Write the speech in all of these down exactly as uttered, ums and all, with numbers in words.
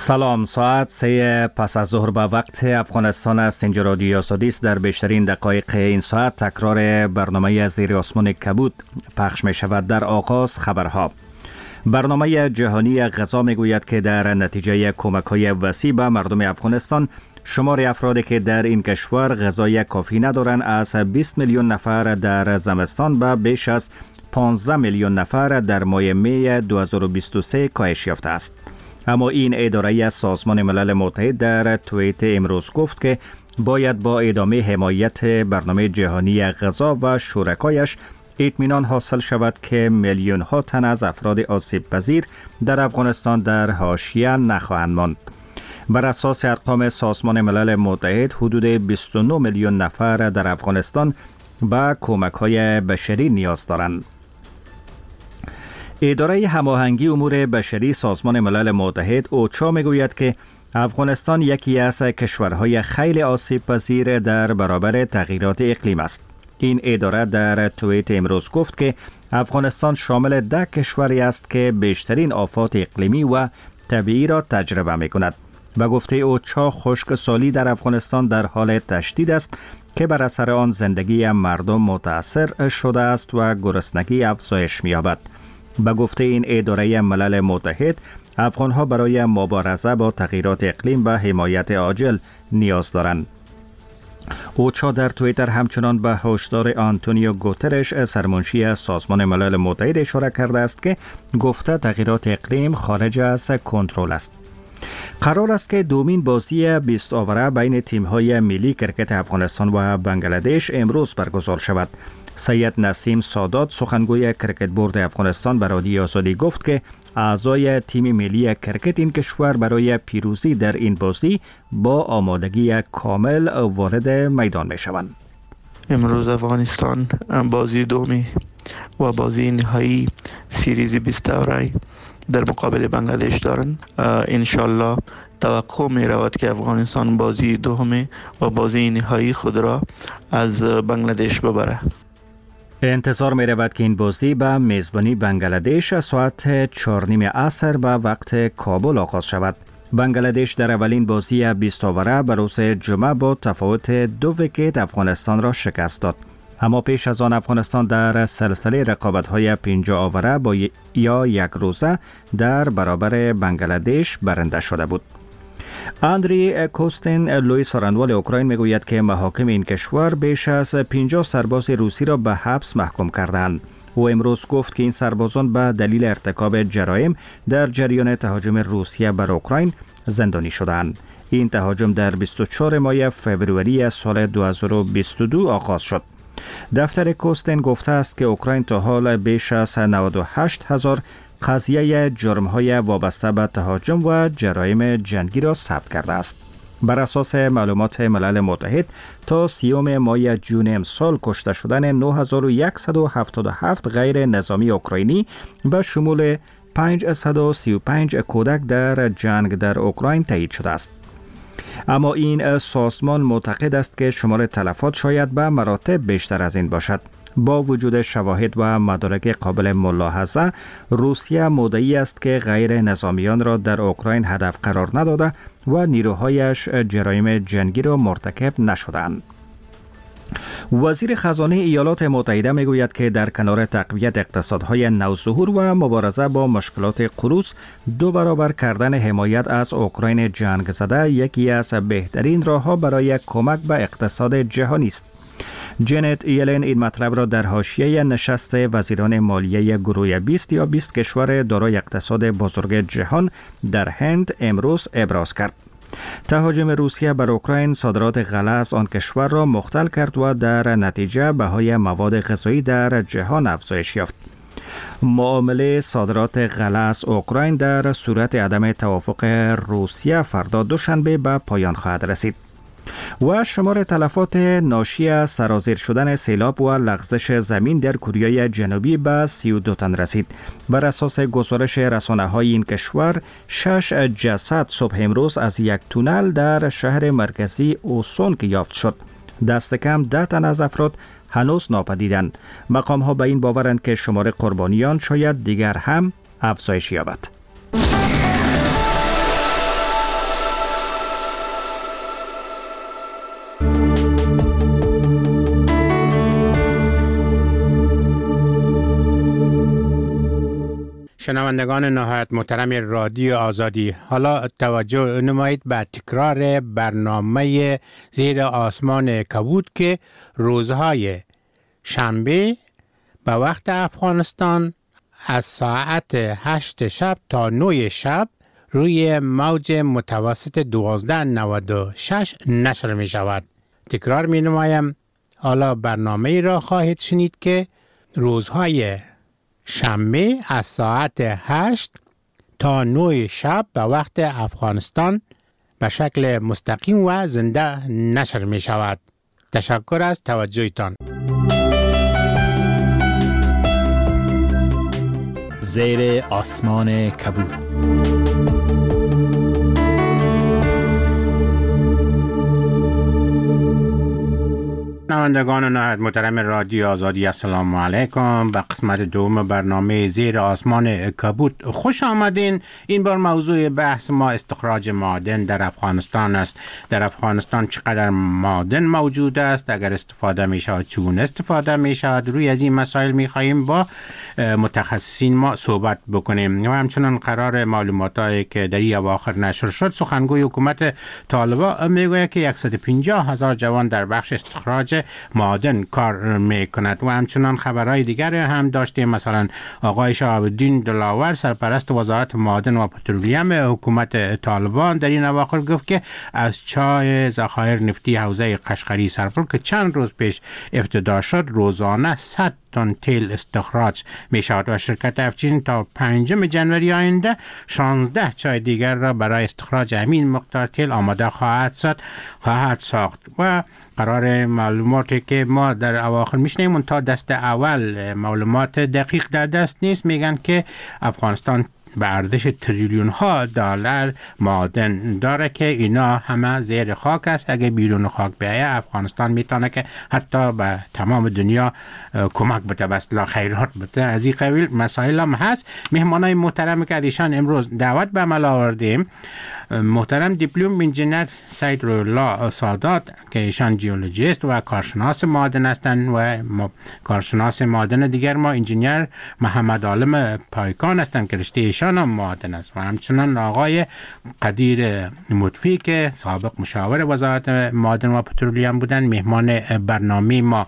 سلام، ساعت سه پس از ظهر به وقت افغانستان است. اینجا رادیو سادیس در بیشترین دقایق این ساعت تکرار برنامه زیر آسمان کبود پخش می شود. در آغاز خبرها. برنامه جهانی غذا می گوید که در نتیجه کمک های وسیع به مردم افغانستان، شمار افرادی که در این کشور غذای کافی ندارند از بیست میلیون نفر در زمستان به بیش از پانزده میلیون نفر در ماه می دو هزار و بیست و سه کاهش یافته است. اما این اداره سازمان ملل متحد در توییت امروز گفت که باید با ادامه حمایت برنامه جهانی غذا و شرکایش اطمینان حاصل شود که میلیون ها تن از افراد آسیب پذیر در افغانستان در حاشیه نخواهند ماند. بر اساس ارقام سازمان ملل متحد، حدود بیست و نه میلیون نفر در افغانستان به کمک های بشری نیاز دارند. اداره هماهنگی امور بشری سازمان ملل متحد اوچا میگوید که افغانستان یکی از کشورهای خیلی آسیب پذیر در برابر تغییرات اقلیم است. این اداره در توییت امروز گفت که افغانستان شامل ده کشوری است که بیشترین آفات اقلیمی و طبیعی را تجربه می کند. و گفته اوچا خشکسالی در افغانستان در حال تشدید است که بر اثر آن زندگی مردم متاثر شده است و گرسنگی افزایش می‌یابد. به گفته این اداره ملل متحد، افغان‌ها برای مبارزه با تغییرات اقلیم و حمایت عاجل نیاز دارند. اوچا در توییتر همچنان به هشدار آنتونیو گوترش، سرمنشی سازمان ملل متحد، اشاره کرده است که گفته تغییرات اقلیم خارج از کنترل است. قرار است که دومین بازی بیست آوره بین تیم‌های ملی کرکت افغانستان و بنگلادش امروز برگزار شود. سید نسیم سادات، سخنگوی کرکت بورد افغانستان، به رادیو آزادی گفت که اعضای تیم ملی کرکت این کشور برای پیروزی در این بازی با آمادگی کامل وارد میدان می شوند. امروز افغانستان بازی دومی و بازی نهایی سیریز بیست آوره در مقابل بنگلادش دارند. انشالله توقع می رود که افغانستان بازی دومی و بازی نهایی خود را از بنگلادش ببره. انتظار می رود که این بازی به میزبانی بنگلادش ساعت چهار نیم عصر به وقت کابل آغاز شود. بنگلادش در اولین بازی بیست آوره به روز جمعه با تفاوت دو ویکت افغانستان را شکست داد. اما پیش از آن افغانستان در سلسله رقابت‌های پنجاه آوره با یا یک روزه در برابر بنگلادش برنده شده بود. اندری کوستین، لوی سارنوال اوکراین، میگوید که محاکم این کشور بیش از پنجاه سرباز روسی را به حبس محکوم کردند. او امروز گفت که این سربازان به دلیل ارتکاب جرایم در جریان تهاجم روسیه بر اوکراین زندانی شدند. این تهاجم در بیست و چهارم ماه فوریه سال دو هزار و بیست و دو آغاز شد. دفتر کوستین گفته است که اوکراین تا حال بیش از نود و هشت هزار قضیه جرم‌های وابسته به تهاجم و جرایم جنگی را ثبت کرده است. بر اساس معلومات ملل متحد تا سیوم ماه جون امسال کشته شدن نه هزار و صد و هفتاد و هفت غیر نظامی اوکراینی به شمول پانصد و سی و پنج کودک در جنگ در اوکراین تایید شده است. اما این سازمان معتقد است که شمار تلفات شاید به مراتب بیشتر از این باشد. با وجود شواهد و مدارک قابل ملاحظه، روسیه مدعی است که غیر نظامیان را در اوکراین هدف قرار نداده و نیروهایش جرایم جنگی را مرتکب نشدند. وزیر خزانه ایالات متحده میگوید که در کنار تقویت اقتصادهای نوظهور و مبارزه با مشکلات خروج، دو برابر کردن حمایت از اوکراین جنگ زده یکی از بهترین راه‌ها برای کمک به اقتصاد جهانی است. جنت یلن این مطلب را در حاشیه نشست وزیران مالیه گروه بیست یا بیست کشور دارای اقتصاد بزرگ جهان در هند امروز ابراز کرد. تهاجم روسیه بر اوکراین صادرات غله آن کشور را مختل کرد و در نتیجه بهای مواد غذایی در جهان افزایش یافت. معامله صادرات غله از اوکراین در صورت عدم توافق روسیه فردا دوشنبه به پایان خواهد رسید. و شمار تلفات ناشی از سرازیر شدن سیلاب و لغزش زمین در کره جنوبی به سی و دو تن رسید. بر اساس گزارش رسانه‌های این کشور، شش جسد صبح امروز از یک تونل در شهر مرکزی اوسونک یافت شد. دست کم ده تن از افراد هنوز ناپدیدند. مقام‌ها به این باورند که شمار قربانیان شاید دیگر هم افزایش یابد. شنوندگان نهایت محترم رادیو آزادی، حالا توجه نمایید به تکرار برنامه زیر آسمان کبود که روزهای شنبه به وقت افغانستان از ساعت هشت شب تا نه شب روی موج متوسط دوازده نود و شش نشر می شود. تکرار می نمایم، حالا برنامه را خواهید شنید که روزهای شنبه از ساعت هشت تا نه شب به وقت افغانستان به شکل مستقیم و زنده نشر می شود. تشکر از توجهتان. زیر آسمان کبود. شنوندگان نهایت محترم رادیو آزادی، السلام علیکم. به قسمت دوم برنامه زیر آسمان کبود خوش آمدین. این بار موضوع بحث ما استخراج معادن در افغانستان است. در افغانستان چقدر معادن موجود است، اگر استفاده می شود چگونه استفاده می شود، روی از این مسائل می خواهیم با متخصصین ما صحبت بکنیم. و همچنان قرار معلوماتی که در این اواخر نشر شد، سخنگوی حکومت طالبان می گوید که صد و پنجاه هزار جوان در بخش استخراج معادن کار میکند. و همچنان خبرهای دیگر هم داشتیم، مثلا آقای شهاب الدین دلاور سرپرست وزارت معادن و پترولیم حکومت طالبان در این اواخر گفت که از چای ذخایر نفتی حوزه قشقری سرپل که چند روز پیش افتتاح شد، روزانه صد تن تیل استخراج می شود و شرکت افچین تا پنجم جنوری آینده شانزده چای دیگر را برای استخراج همین مقدار تیل آماده خواهد ساخت خواهد ساخت و قرار معلوماتی که ما در اواخر میشنیم تا دست اول معلومات دقیق در دست نیست، میگن که افغانستان به ارزش تریلیون ها دلار معادن داره که اینا همه زیر خاک است. اگه بیرون خاک بیایه افغانستان میتونه که حتی به تمام دنیا کمک بده، بس لا خیرات بده. از این قبیل مسائل هم هست. مهمانای محترم که ایشان امروز دعوت به عمل آوردیم، محترم دیپلم انجینر سید روح‌الله سادات که ایشان جیولوژیست و کارشناس معادن هستند و کارشناس معادن دیگر ما انجینر محمد عالم پایکان هستند که رشته ایشان هم معادن است، و همچنان آقای قدیر مطفی که سابق مشاور وزارت معادن و پترولیم بودند مهمان برنامه ما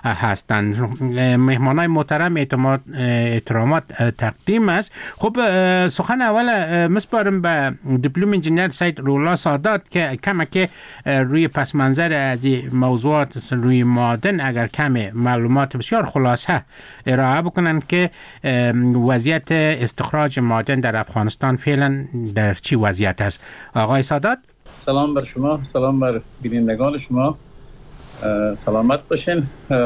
هستند. مهمانای محترم اعتماد احترامات تقدیم است. خب سخن اول مسپارم به دیپلم انجینر سید روح‌الله سادات که کمک روی پس منظر از این موضوعات روی معادن اگر کم معلومات بسیار خلاصه ارائه بکنن که وضعیت استخراج معادن در افغانستان فعلا در چی وضعیت است. آقای سادات، سلام بر شما، سلام بر بینندگان شما، سلامت باشین.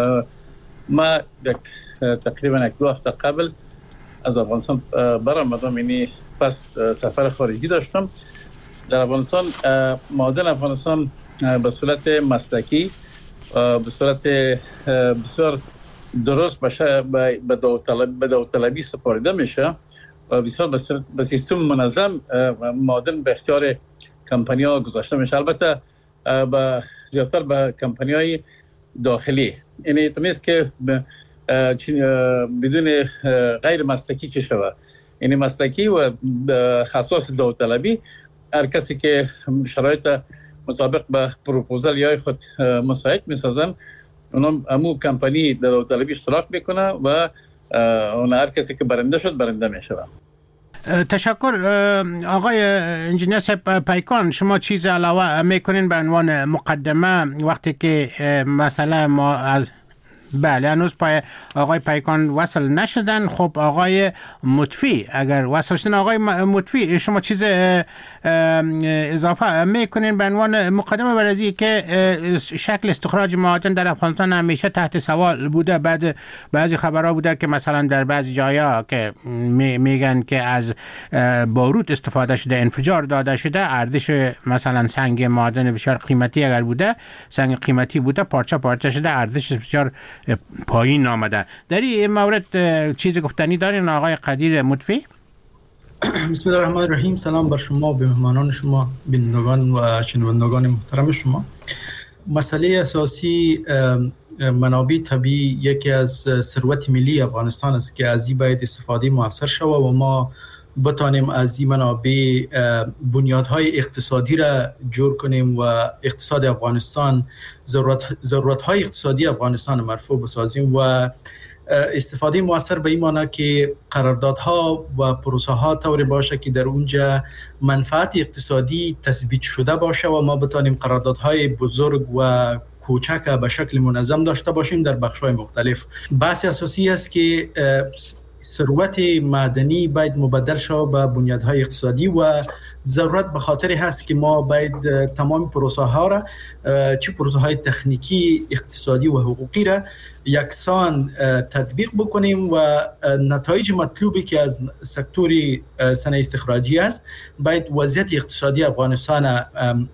ما یک تقریبا یک دو هفته قبل از افغانستان برآمدم، یعنی پس سفر خارجی داشتم. در افغانستان معادن افغانستان به صورت مسلکی به صورت بسیار درست به داوطلبی سپارده میشه و بسیار به سیستم منظم معادن به اختیار کمپانی ها گذاشته میشه، البته به زیادتر به کمپانی های داخلی. یعنی نیست که بدون غیر مسلکی چه شود. یعنی مسلکی و خصاص داوطلبی، هر کسی که شرایط مطابق به پروپوزال یا خود مساعد میسازن، اونم همون کمپانی در داوطلبی اشتراک میکنه و اون هر کسی که برنده شد برنده میشه. تشکر. آقای انجینر صاحب پیکان، شما چیز علاوه میکنین به عنوان مقدمه وقتی که مثلا ما از بله هنوز پای آقای پیکان وصل نشدن؟ خب آقای مطفی اگر وصل شدن، آقای مطفی شما چیز اضافه میکنین به عنوان مقدمه بر از که شکل استخراج معادن در افغانستان همیشه تحت سوال بوده؟ بعد بعضی خبرها بوده که مثلا در بعضی جایا که میگن که از باروت استفاده شده، انفجار داده شده، ارزش مثلا سنگ معادن بسیار قیمتی اگر بوده، سنگ قیمتی بوده، پارچه پارچه شده، ارزشش بسیار پایین آمده. در این مورد چیز گفتنی دارین آقای قدیر مطفی؟ بسم الله الرحمن الرحیم. سلام بر شما، به مهمانان شما، بینندگان و شنوندگان محترم شما. مسئله اساسی منابع طبیعی یکی از ثروت ملی افغانستان است که از این باید استفاده موثر شود و ما بتانیم از این منابع بنیادهای اقتصادی را جور کنیم و اقتصاد افغانستان ضرورت ضرورت‌های اقتصادی افغانستان مرفوع بسازیم و استفاده موثر به این معنی که قراردادها و پروسه ها طوری باشه که در اونجا منفعت اقتصادی تثبیت شده باشه و ما بتانیم قراردادهای بزرگ و کوچک به شکل منظم داشته باشیم در بخش‌های مختلف. بحث اساسی است که ثروت معدنی باید مبدل شود به بنیادهای اقتصادی و ضرورت به خاطر هست که ما باید تمام پروسه ها را، چه پروسه های تکنیکی، اقتصادی و حقوقی را یکسان تطبیق بکنیم و نتایج مطلوبی که از سکتور صنایع استخراجی است باید وضعیت اقتصادی افغانستان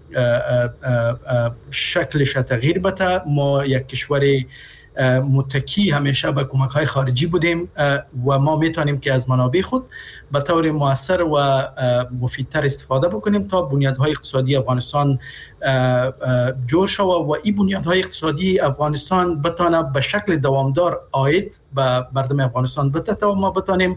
شکلش تغییر بده. ما یک کشور متکی همیشه به کمک‌های خارجی بودیم و ما میتونیم که از منابع خود به طور مؤثر و مفیدتر استفاده بکنیم تا بنیادهای اقتصادی افغانستان جور شود و این بنیادهای اقتصادی افغانستان بتونه به شکل دوامدار عاید به مردم افغانستان بده تا ما بتونیم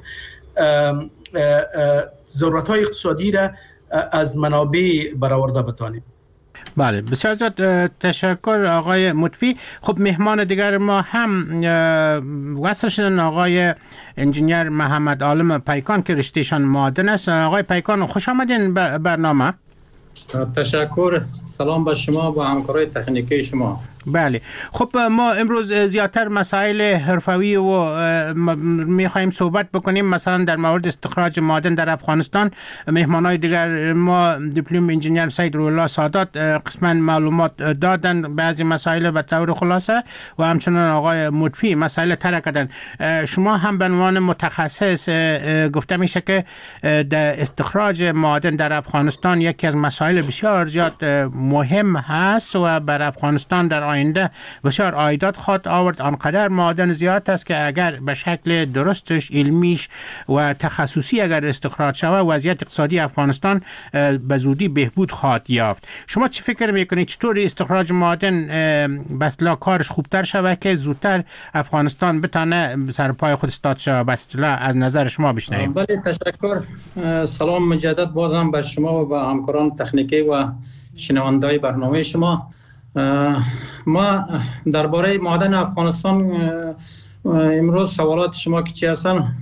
ضرورت‌های اقتصادی را از منابع برآورده بتونیم. بله، بسیار زیاد تشکر آقای مطفی. خب مهمان دیگر ما هم وصل شدن آقای انجینیر محمد عالم پیکان که رشتهشان معادن است. آقای پیکان خوش آمدین به برنامه. تشکر. سلام به شما و همکارای تکنیکی شما. بله، خب ما امروز زیادتر مسائل حرفوی و میخوایم صحبت بکنیم، مثلا در مورد استخراج معادن در افغانستان. مهمانای دیگر ما دیپلم انجینیر سید روح‌الله سادات قسما معلومات دادن، بعضی مسائل به طور خلاصه، و همچنان آقای مطفی مسائل طرح کردن. شما هم به عنوان متخصص گفته میشه که در استخراج معادن در افغانستان یکی از مسائل بسیار زیاد مهم هست و بر افغانستان در آینده بسیار عایدات خواهد آورد. آنقدر معادن زیاد است که اگر به شکل درستش، علمیش و تخصصی اگر استخراج شود، وضعیت اقتصادی افغانستان به زودی بهبود خواهد یافت. شما چه فکر میکنید چطور استخراج معادن بسلا کارش خوبتر شود که زودتر افغانستان بتونه سر پای خود استاد شود؟ بسلا از نظر شما بشنویم. بله، تشکر. سلام مجدد بازم بر شما و به همکاران تکنیکی و شنونده‌های برنامه شما. ما درباره معادن افغانستان امروز سوالات شما که چی هستن،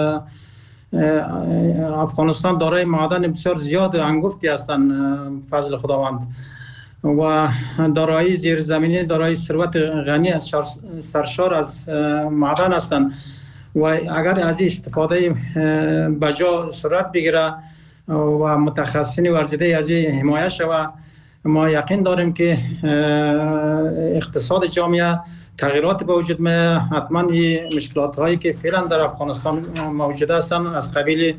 افغانستان دارای معادن بسیار زیاد انگفتی هستند فضل خداوند و دارایی زیرزمینی، دارایی ثروت غنی از سرشار از معادن هستند و اگر از این استفاده بجا صورت بگیره و متخصصین ورزیده از این حمایت شود، ما یقین داریم که اقتصاد جامعه تغییرات به وجود میاد. حتما این مشکلات هایی که فعلا در افغانستان موجود هستند از قبیل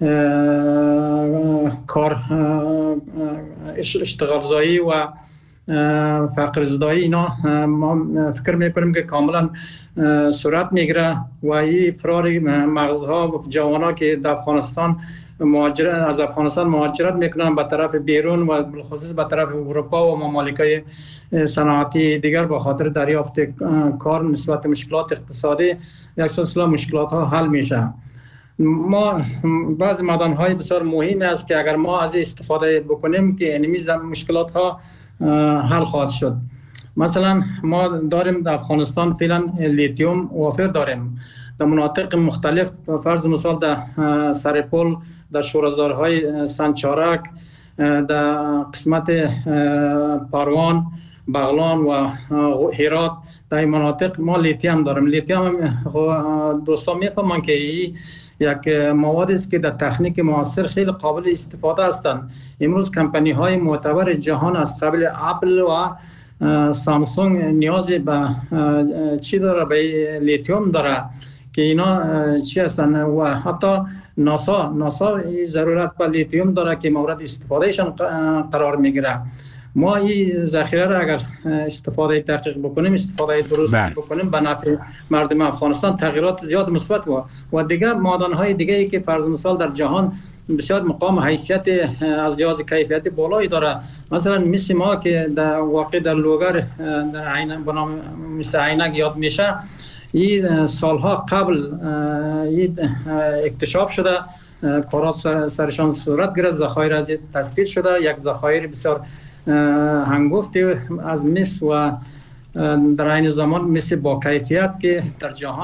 کار اشتغال زایی و فقر زدایی، اینا ما فکر میکنیم که کاملا صورت میگیره و این فرار مغزها و جوانان که در افغانستان مهاجرت از افغانستان مهاجرت میکنن به طرف بیرون و بالخصوص به طرف اروپا و ممالک صنعتی دیگر به خاطر دریافت کار نسبت مشکلات اقتصادی یک سلسله مشکلات ها حل میشه. ما بعض معدن های بسیار مهمی است که اگر ما از استفاده بکنیم که اینمی مشکلات ها حل خواهد شد. مثلا ما داریم در افغانستان فعلا لیتیوم وافر داریم در مناطق مختلف، فرض مثال در سرپل، در شورزارهای سنچارک، در قسمت پروان، بغلان و هرات، در این مناطق ما لیتیوم داریم. لیتیوم دوستان میفهمن که یک مواد است که در تکنیک معاصر خیلی قابل استفاده هستند. امروز کمپانی های معتبر جهان از قبل اپل و سامسونگ نیازی به چی داره؟ به لیتیوم داره که اینا چی هستن و حتی ناسا ناسا ضرورت به لیتیوم داره که مورد استفادهشان قرار میگیره ما این ذخیره را اگر استفاده دقیق بکنیم، استفاده درست بله. بکنیم، به نفع مردم افغانستان تغییرات زیاد مثبت و و دیگر معدن‌های دیگری که فرض مثال در جهان بسیار مقام حیثیت از لحاظ کیفیت بالایی داره، مثلا مثل ما که در واقع در لوگر در عین به نام مثل عینک یاد میشه، این سالها قبل این اکتشاف شده، کارات سرشان صورت گرفت، ذخایر از تثبیت شده، یک ذخایر بسیار هنگفت از مس و در عین زمان مس با کیفیت که در جهان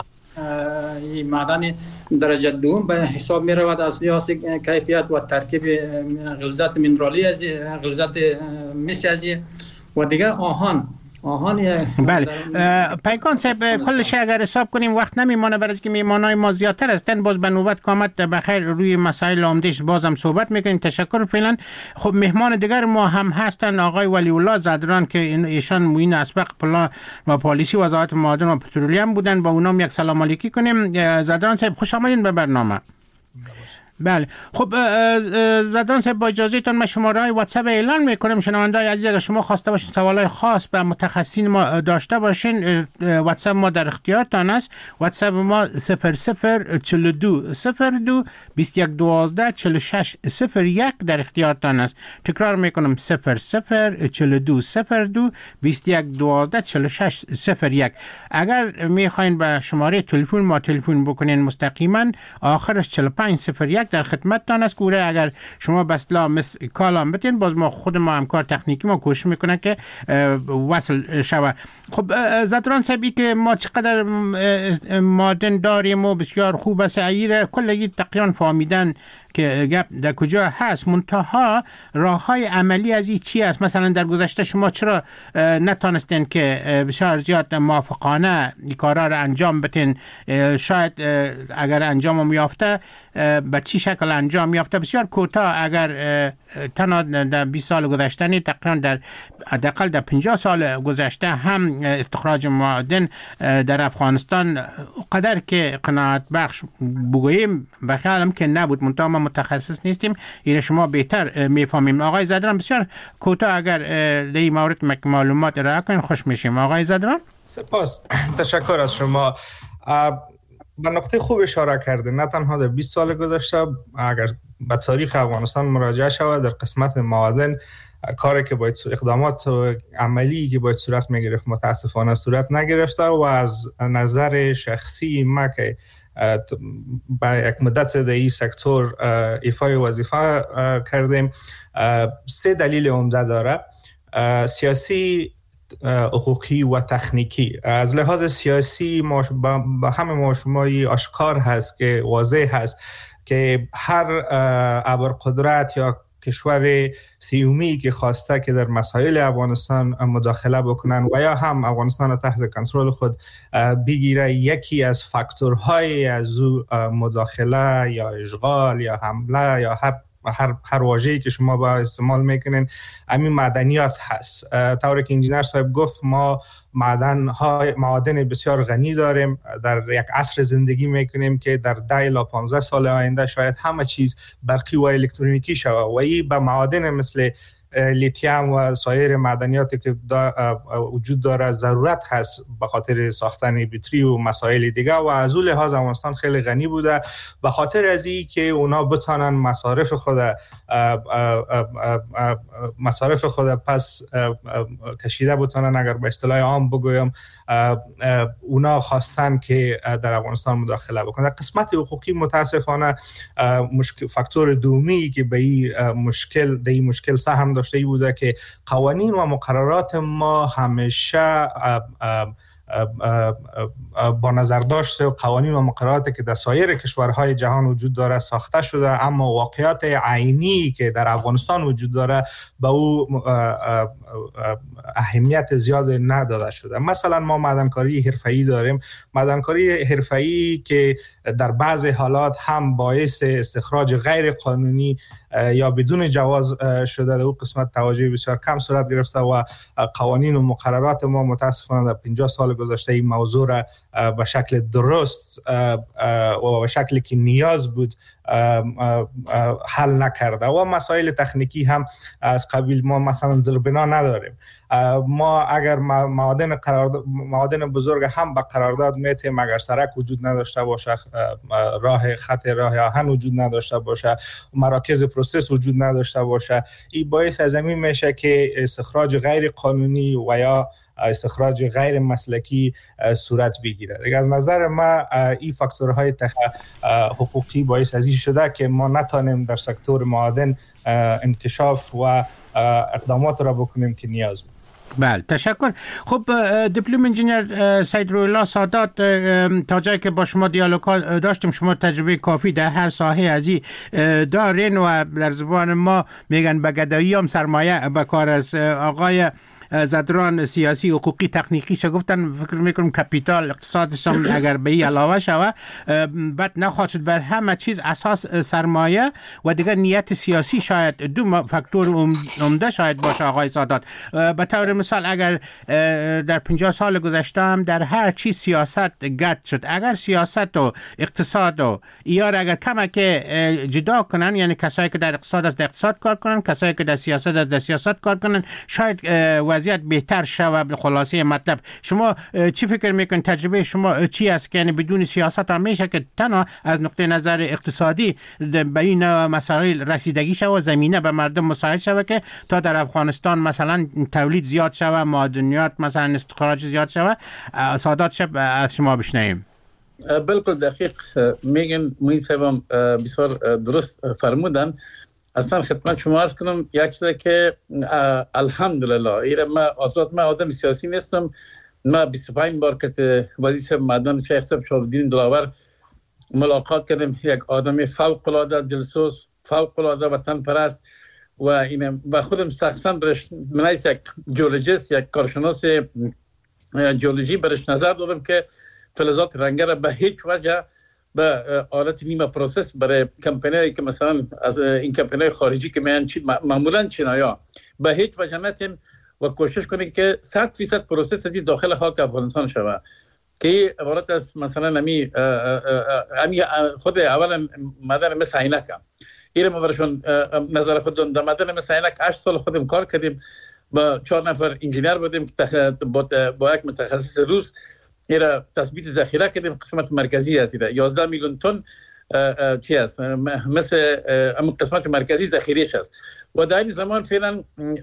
این معدن درجه دوم به حساب می رود از لحاظ کیفیت و ترکیب غلظت منرالی از غلظت مس از و دیگر آهن آهان. بله پیکان صاحب کلش اگر حساب کنیم وقت نمیمانه، برای که میمانای ما زیادتر هستن. باز به نوبت کامت بخیر روی مسائل عمدهش بازم صحبت میکنیم. تشکر. فعلا خب مهمان دیگر ما هم هستن آقای ولی الله زدران که ایشان معین اسبق پلان و پالیسی وزارت معادن و پترولیوم بودن، با اونام یک سلام علیکی کنیم. زدران صاحب خوش آمدین به برنامه. بله خب زدران صاحب با اجازهتون من شماره های واتساپ اعلان میکنم. شنونده‌های عزیز اگر شما خواسته باشین سوالای خاص به متخصصین ما داشته باشین، واتساپ ما در اختیارتان است. واتساپ ما صفر صفر چهل و دو صفر دو بیست و یک دوازده چهل و شش صفر یک در اختیارتان است. تکرار میکنم صفر صفر چهل و دو صفر دو بیست و یک دوازده چهل و شش صفر یک. اگر میخواین به شماره تلفن ما تلفن بکنین مستقیما آخرش چهل و پنج صفر یک در خدمتتان است. کوره اگر شما به اصطلاح مس کالام بتین، باز ما خود ما همکار تکنیکی ما کوشش میکنه که وصل شوه. خب زدران صاحبی که ما چقدر معدن داریم و بسیار خوب است، ایر کلی تقریبا فهمیدن که گپ در کجا هست، منتها راه های عملی از این چی است؟ مثلا در گذشته شما چرا نتانستین که بسیار زیاد موافقانه این کارا را انجام بدین؟ شاید اگر انجام میافته به چی شکل انجام میافته؟ بسیار کوتاه اگر تنها در بیست سال گذشته، تقریبا در حداقل در پنجاه سال گذشته هم استخراج معادن در افغانستان قدر که قناعت بخش بگوییم به خیالم که نبود، منتها ما متخصص نیستیم، این شما بهتر میفهمیم. آقای زدران بسیار کوتاه اگر در این مورد معلومات ارائه کنین خوش میشیم. آقای زدران سپاس، تشکر از شما. به نقطه خوب اشاره کرده، نه تنها در بیست سال گذشته اگر به تاریخ افغانستان مراجعه شود در قسمت معادن کاری که باید اقدامات عملی که باید صورت میگرفت متاسفانه صورت نگرفته و از نظر شخصی ما که با یک مدت در این سکتور ایفای وظیفه کردیم، سه دلیل عمده داره: سیاسی، حقوقی و تکنیکی. از لحاظ سیاسی با همه ما شمایی آشکار هست که واضح هست که هر ابرقدرت یا کشور سیومی که خواسته که در مسائل افغانستان مداخله بکنن و یا هم افغانستان را تحت کنترل خود بگیره، یکی از فاکتورهای از او مداخله یا اشغال یا حمله یا هر هر هر واژه‌ای که شما با استعمال میکنین همین معدنیات هست. طوری که انجینر صاحب گفت ما معدن های معادن بسیار غنی داریم، در یک عصر زندگی میکنیم که در ده الی پانزده سال آینده شاید همه چیز برقی و الکترونیکی شود و این به معادن مثل لیتیم و سایر معدنیاتی که وجود داره ضرورت هست به خاطر ساختن بطری و مسائل دیگه و از اون لحاظ افغانستان خیلی غنی بوده به خاطر از این که اونا بتونن مصارف خود مصارف خود پس کشیده بتونن. اگر به اصطلاح عام بگویم اونا خواستن که در افغانستان مداخله بکنن. قسمت حقوقی متاسفانه مشکل فاکتور دومی که به این مشکل به این مشکل سهم داشته بوده که قوانین و مقررات ما همیشه با نظر داشته و قوانین و مقرراتی که در سایر کشورهای جهان وجود داره ساخته شده، اما واقعیت عینی که در افغانستان وجود داره به او اهمیت زیاد نداده شده. مثلا ما معدنکاری حرفه‌ای داریم، معدنکاری حرفه‌ای که در بعض حالات هم باعث استخراج غیر قانونی یا بدون جواز شده در اون قسمت توجه بسیار کم صورت گرفته و قوانین و مقررات ما متاسفانه در پنجاه سال گذشته این موضوع را به شکل درست و به شکلی که نیاز بود حل نکرده و مسائل تکنیکی هم از قبیل ما مثلا زیربنا نداریم. ما اگر معادن قرارداد معادن بزرگ هم به قرارداد میتیم، اگر سرک وجود نداشته باشه، راه خط راه آهن وجود نداشته باشه، مراکز پروسس وجود نداشته باشه، این باعث از این میشه که استخراج غیر قانونی و یا استخراج غیر مسلکی صورت بگیره. دیگه از نظر ما این فاکتورهای حقوقی باعث از این شده که ما نتانیم در سکتور معادن انکشاف و اقدامات را بکنیم که نیاز بود. بله، تشکر. خب دیپلم انجینیر سید روح‌الله سادات، تا جایی که با شما دیالوگ داشتیم شما تجربه کافی در هر ساحه از این دارین و در زبان ما میگن به گدایی هم سرمایه به کار است. آقای زدران سیاسی حقوقی تکنیکی شا گفتن فکر میکنم کپیتال اقتصادشان اگر به این علاوه شوه بعد نخواهد شد. بر همه چیز اساس سرمایه و دیگر نیت سیاسی شاید دو فاکتور عمده شاید باشه. آقای سادات، به طور مثال اگر در پنجاه سال گذشته هم در هر چیز سیاست گد شد، اگر سیاست و اقتصاد و ایار اگر کمک جدا کنن، یعنی کسایی که در اقتصاد از در اقتصاد کار کنن، کسایی که در سیاست از در سیاست کار کنن، شاید وضعیت بهتر شوه. به خلاصه مطلب شما چی فکر میکنید؟ تجربه شما چی است که یعنی بدون سیاست هم میشه که تنها از نقطه نظر اقتصادی به این مسائل رسیدگی شوه، زمینه به مردم مساعد شوه که تا در افغانستان مثلا تولید زیاد شوه، معدنیات مثلا استخراج زیاد شوه؟ سادات شب از شما بشنویم. بالکل دقیق میگن. موین صاحب بسیار درست فرمودن. اصلا خدمت شما عرض کنم یک چیزی که الحمدلله ایره ما آزاد، ما آدم سیاسی نیستم. ما بیست و پنج بار که وزیر معدن شیخ صاحب شهاب‌الدین دلاور ملاقات کردیم. یک آدم فوق العاده دلسوز، فوق العاده وطن پرست و این و خودم شخصا برش من از یک جیولوژیست، یک کارشناس جیولوژی برش نظر دادم که فلزات رنگه را به هیچ وجه به آلت نیمه پروسس برای کمپانیایی که مثلا از این کمپانیای خارجی که میان معمولا چینایا به هیچ وجه نتیم و کوشش کنیم که صد درصد پروسس از داخل خاک افغانستان شود که عبارت از مثلا نمی امی خود اولا مدن مثل عینک ایره ما برشون نظر خود در مدن مثل عینک هشت سال خودم کار کردیم. با چهار نفر انجینیر بودیم که با یک متخصص روس ایره تثبیت ذخیره کردیم. قسمت مرکزی از ایره یازده میلیون تن چی است مثل اما قسمت مرکزی ذخیرهش است و در این زمان فعلا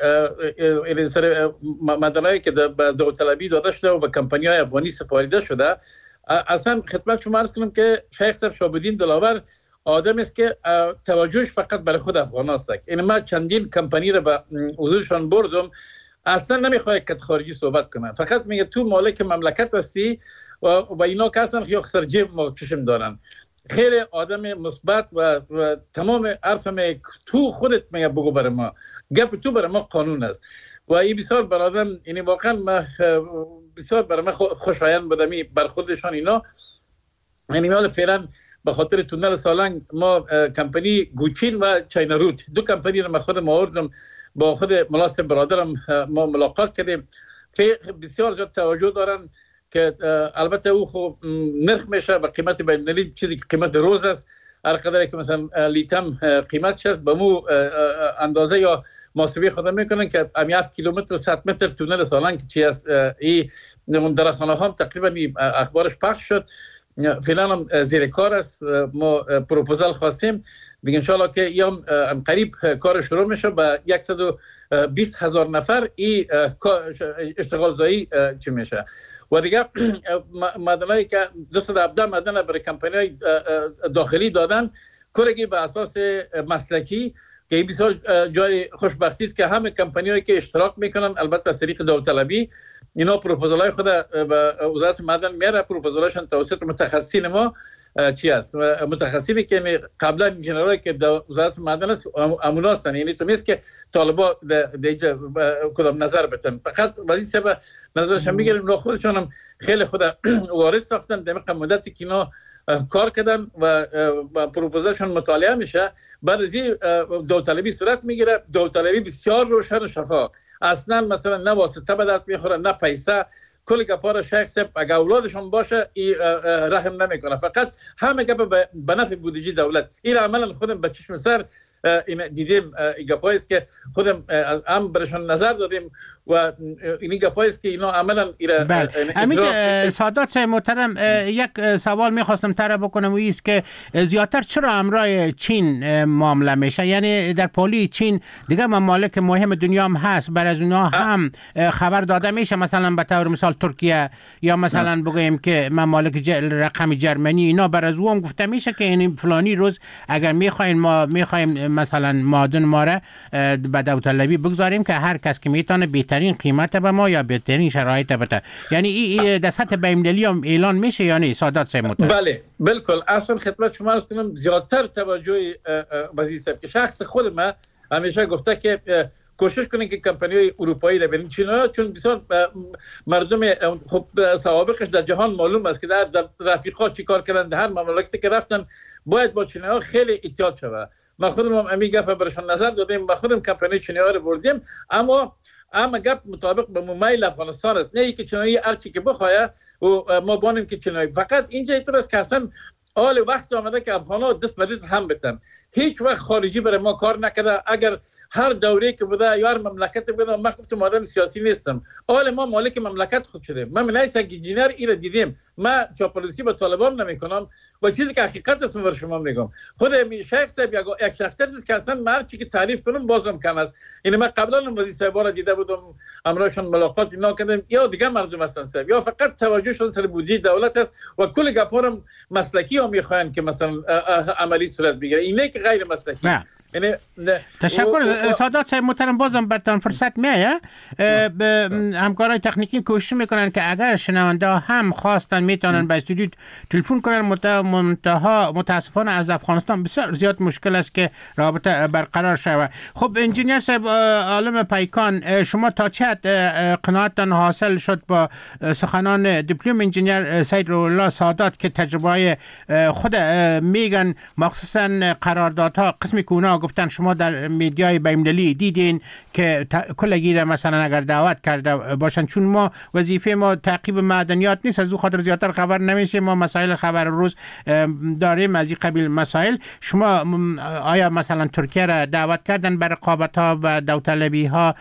این سر مدنایی که به داوطلبی داده شده و به کمپانی‌های افغانی سپارده شده. اصلا خدمت شما عرض کنم که شیخ صاحب شهاب‌الدین دلاور آدم است که توجهش فقط برای خود افغان است. این ما چندین کمپانی را به حضورشان بردم، اصلا نمیخواد که خارجی صحبت کنن، فقط میگه تو مالک مملکت هستی و, و اینا که اصلا خیلی خسر جیب ما چشم دارن. خیلی آدم مثبت و, و تمام حرفم تو خودت میگه بگو برای ما، گپ تو برای ما قانون است و این بسیار بر آدم یعنی واقعا ما بسیار برای ما خوشایند بودم بر خودشان اینا. یعنی مال فعلا به خاطر تونل سالنگ ما کمپانی گوچین و چاینا روت دو کمپانی رو ما خودم آوردم با خود ملاسم برادرم ما ملاقات کردیم. بسیار زیاد توجه دارن که البته او خب نرخ میشه به قیمت بین‌المللی، چیزی که قیمت روز است. هر قدری که مثلا لیتم قیمتش است به مو اندازه یا محاسبه خود میکنن که هفت کیلومتر و صد متر تونل سالنگ چی است. این در رسانه ها هم تقریبا اخبارش پخش شد. فعلا هم زیر کار است. ما پروپوزال خواستیم دیگه انشالله که یام قریب کار شروع میشه با صد و بیست هزار نفر این اشتغال زایی چی میشه و دیگه مدنایی که دوست هفده مدن برای کمپانی داخلی دادن کارگی به اساس مسلکی که این بسیار جای خوشبختی است که همه کمپانیایی که اشتراک میکنن البته از طریق داوطلبی اینا پروپوزالای خود به وزارت معدن میاره، پروپوزالاشون توسط متخصصین ما چی است متخصصی که قبلا انجینرایی که در وزارت معدن است امونا هستن، یعنی تو نیست که طالبا دیگه کدام نظر بتن، فقط وظیفه به نظرشون میگیرن و خودشون هم خیلی خود وارد ساختن در مدتی که اینا کار کردن و پروپوزالشون مطالعه میشه. بعد از این داوطلبی صورت میگیره، داوطلبی بسیار روشن و شفاف، اصلا مثلا نه واسطه به درد میخوره نه پیسه. کل گپار شیخ صاحب اگه اولادشون باشه ای رحم نمیکنه، فقط همه گپ به نفع بودجه دولت. این عملا خودم به چشم سر این دیدیم، گپایی است که خودم هم برشون نظر دادیم و این گپایی است که اینا عملا امید سادات صاحب محترم، یک سوال میخواستم طرح بکنم و ایست که زیادتر چرا همراه چین معامله میشه؟ یعنی در پالی چین دیگه ممالک مهم دنیا هم هست، بر از اونها هم خبر داده میشه، مثلا به طور مثال ترکیه یا مثلا بگویم که ممالک رقم جرمنی، اینا بر از اون گفته میشه که این فلانی روز اگر میخواین ما میخوایم مثلا معادن ما را به داوطلبی بگذاریم که هر کس که میتونه بهترین قیمت به ما یا بهترین شرایط بده، یعنی این در سطح بین‌المللی هم اعلان میشه یا نه سادات صاحب محترم؟ بله بالکل. اصلا خدمت شما عرض کنم زیادتر توجه وزیر صاحب که شخص خود ما همیشه گفته که کوشش کنین که کمپانی‌های اروپایی را برین. چین‌ها چون بسیار مردم خب سوابقش در جهان معلوم است که در, در رفیقا چی کار کردن، در هر مملکتی که رفتن باید با چینی‌ها خیلی احتیاط شود. ما خودم هم همین گپ برشون نظر دادیم، ما خودم کمپانی چینی‌ها رو بردیم، اما اما گپ مطابق به ممیل افغانستان است، نه اینکه چینی هر چی که بخواد و ما بانیم که چینی. فقط اینجا اینطور است که اصلا حال وقت آمده که افغان‌ها دست به دست هم بتن. هیچ وقت خارجی برای ما کار نکرده. اگر هر دوره که بوده یا هر مملکت بوده، ما گفتم آدم سیاسی نیستم، حال ما مالک مملکت خود شدیم. من منایس انجینیر ایره دیدیم، ما چاپلوسی با طالبان نمیکنم و چیزی که حقیقت است بر شما میگم. خود شیخ صاحب یک شخصیت است که اصلا هر چی که تعریف کنم بازم کم است. یعنی من قبلا هم وزیر صاحب را دیده بودم، امرایشان ملاقات اینا کردم، یا دیگه مردم هستن صاحب یا فقط توجهشون سر بودجه دولت است و کل گپارم مسلکی ها میخواین که مثلا عملی صورت بگیره، اینه که غیر مسلکی. یعنی تشکر سادات صاحب محترم، بازم برتان فرصت میایه. همکارای تکنیکی کوشش میکنن که اگر شنونده هم خواستن میتونن به استودیو تلفن کنن، منتها متاسفانه از افغانستان بسیار زیاد مشکل است که رابطه برقرار شود. خب انجینیر صاحب عالم پیکان، شما تا چه حد قناعتتان حاصل شد با سخنان دیپلم انجینیر سید روح‌الله سادات که تجربه خود میگن، مخصوصا قراردادها قسمی که اونا گفتن شما در میدیای بین‌المللی دیدین که کلگی مثلا اگر دعوت کرده باشن، چون ما وظیفه ما تعقیب معدنیات نیست، از او خاطر زیادتر خبر نمیشه، ما مسائل خبر روز داریم از این قبیل مسائل. شما آیا مثلا ترکیه را دعوت کردن برای رقابت ها و داوطلبی ها؟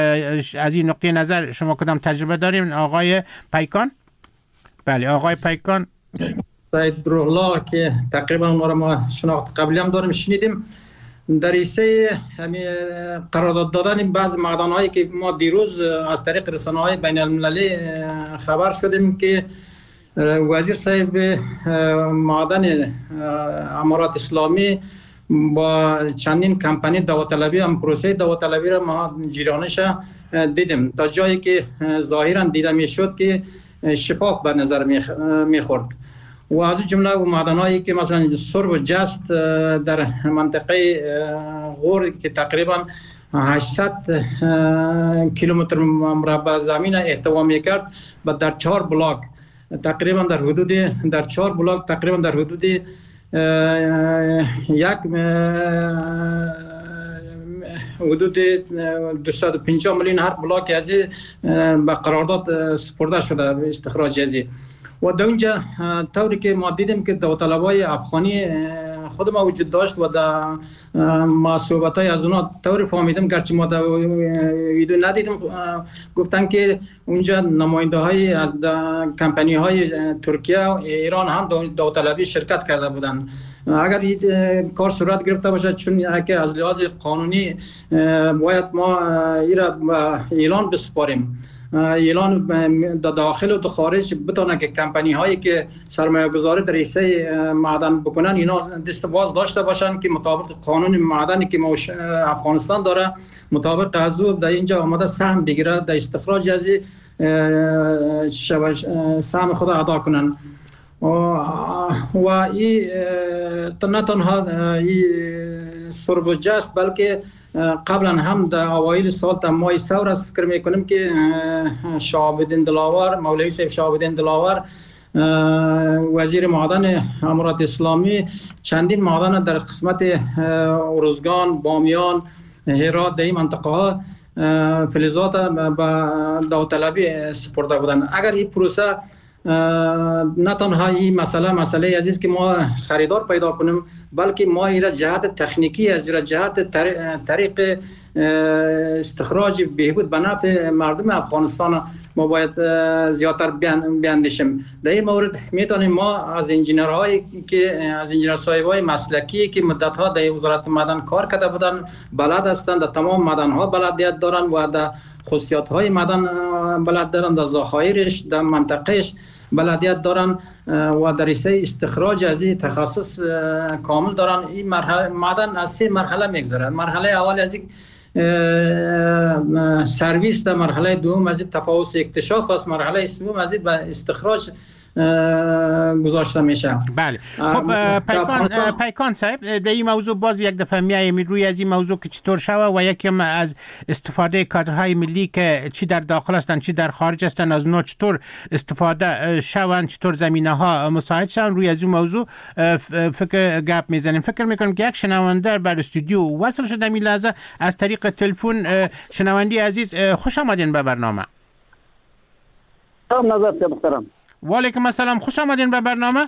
از این نقطه نظر شما کدام تجربه داریم آقای پیکان؟ بله آقای پیکان. سید روح‌الله که تقریبا ما را ما شناخت قبلی هم داریم شنیدیم، در ایسه همین قرارداد دادن بعض معدن‌هایی که ما دیروز از طریق رسانه‌های بین المللی خبر شدیم که وزیر صاحب معدن امارات اسلامی با چندین کمپانی داوطلبی هم پروسه داوطلبی را ما جریانش دیدیم، تا جایی که ظاهرا دیده میشد که شفاف به نظر میخورد. و از جمله معدن‌هایی که مثلا سرب و جست در منطقه غور که تقریبا هشتصد کیلومتر مربع زمین احتوا میکرد و در چهار بلاک تقریبا در حدود در چهار بلاک تقریبا در حدود یک حدود دویست و پنجاه میلیون هر بلاک از به قرارداد سپرده شده استخراج ازی. و در اونجا طوری که ما دیدیم که داوطلبای افغانی خود ما وجود داشت و در ما صحبت‌های از اونا طوری فهمیدم، گرچه ما در ویدیو ندیدیم، گفتن که اونجا نماینده های از کمپانی های ترکیه و ایران هم داوطلبی شرکت کرده بودن. اگر این کار صورت گرفته باشه، چون که از لحاظ قانونی باید ما این را اعلان بسپاریم، اعلان داخل و خارج بتونه که کمپانی هایی که سرمایه گذاری در حیصه معدن بکنن اینا دست باز داشته باشن که مطابق قانون معدنی که افغانستان داره مطابق از او در اینجا آمده سهم بگیره، در استخراج از سهم خود ادا کنن. و این نه تنها این سربوجه است بلکه قبلا هم در اوایل سال در ماه ثور است فکر میکنیم که شهاب الدین دلاور مولوی صاحب شهاب الدین دلاور وزیر معدن امارات اسلامی چندین معدن در قسمت ارزگان، بامیان، هرات در این منطقه ها فلزات به داوطلبی سپرده بودند. اگر این پروسه نه تنها این مسئله مسئله عزیز که ما خریدار پیدا کنیم بلکه ما این جهت تکنیکی از این جهت طریق استخراج بهبود به نفع مردم افغانستان ما باید زیادتر بیاندیشیم. در این مورد میتونیم ما از انجینرهایی که از انجینر صاحبای مسلکی که مدت ها در وزارت معدن کار کرده بودن بلد هستند، در تمام معدن ها بلدیت دارن و در خصوصیات های معدن بلد دارن، در ذخایرش در منطقهش بلدیت دارن و در رسه استخراج از این تخصص کامل دارن. این مرحله معدن از سه مرحله میگذره. مرحله اول از این سرویس، در مرحله دوم از این تفاوض اکتشاف است، مرحله سوم از این به استخراج گذاشته میشه. بله. خب پیکان پیکان صاحب به این موضوع باز یک دفعه میایم روی از این موضوع که چطور شوه و یکم از استفاده کادرهای ملی که چی در داخل هستند چی در خارج هستند از نوع چطور استفاده شوند، چطور زمینه ها مساعد شوند، روی از این موضوع فکر گپ میزنیم. فکر میکنم که یک شنونده بر استودیو وصل شده می لحظه از طریق تلفن. شنوندی عزیز خوش آمدین به برنامه. سلام نظر محترم. و علیکم السلام، خوش آمدین به برنامه.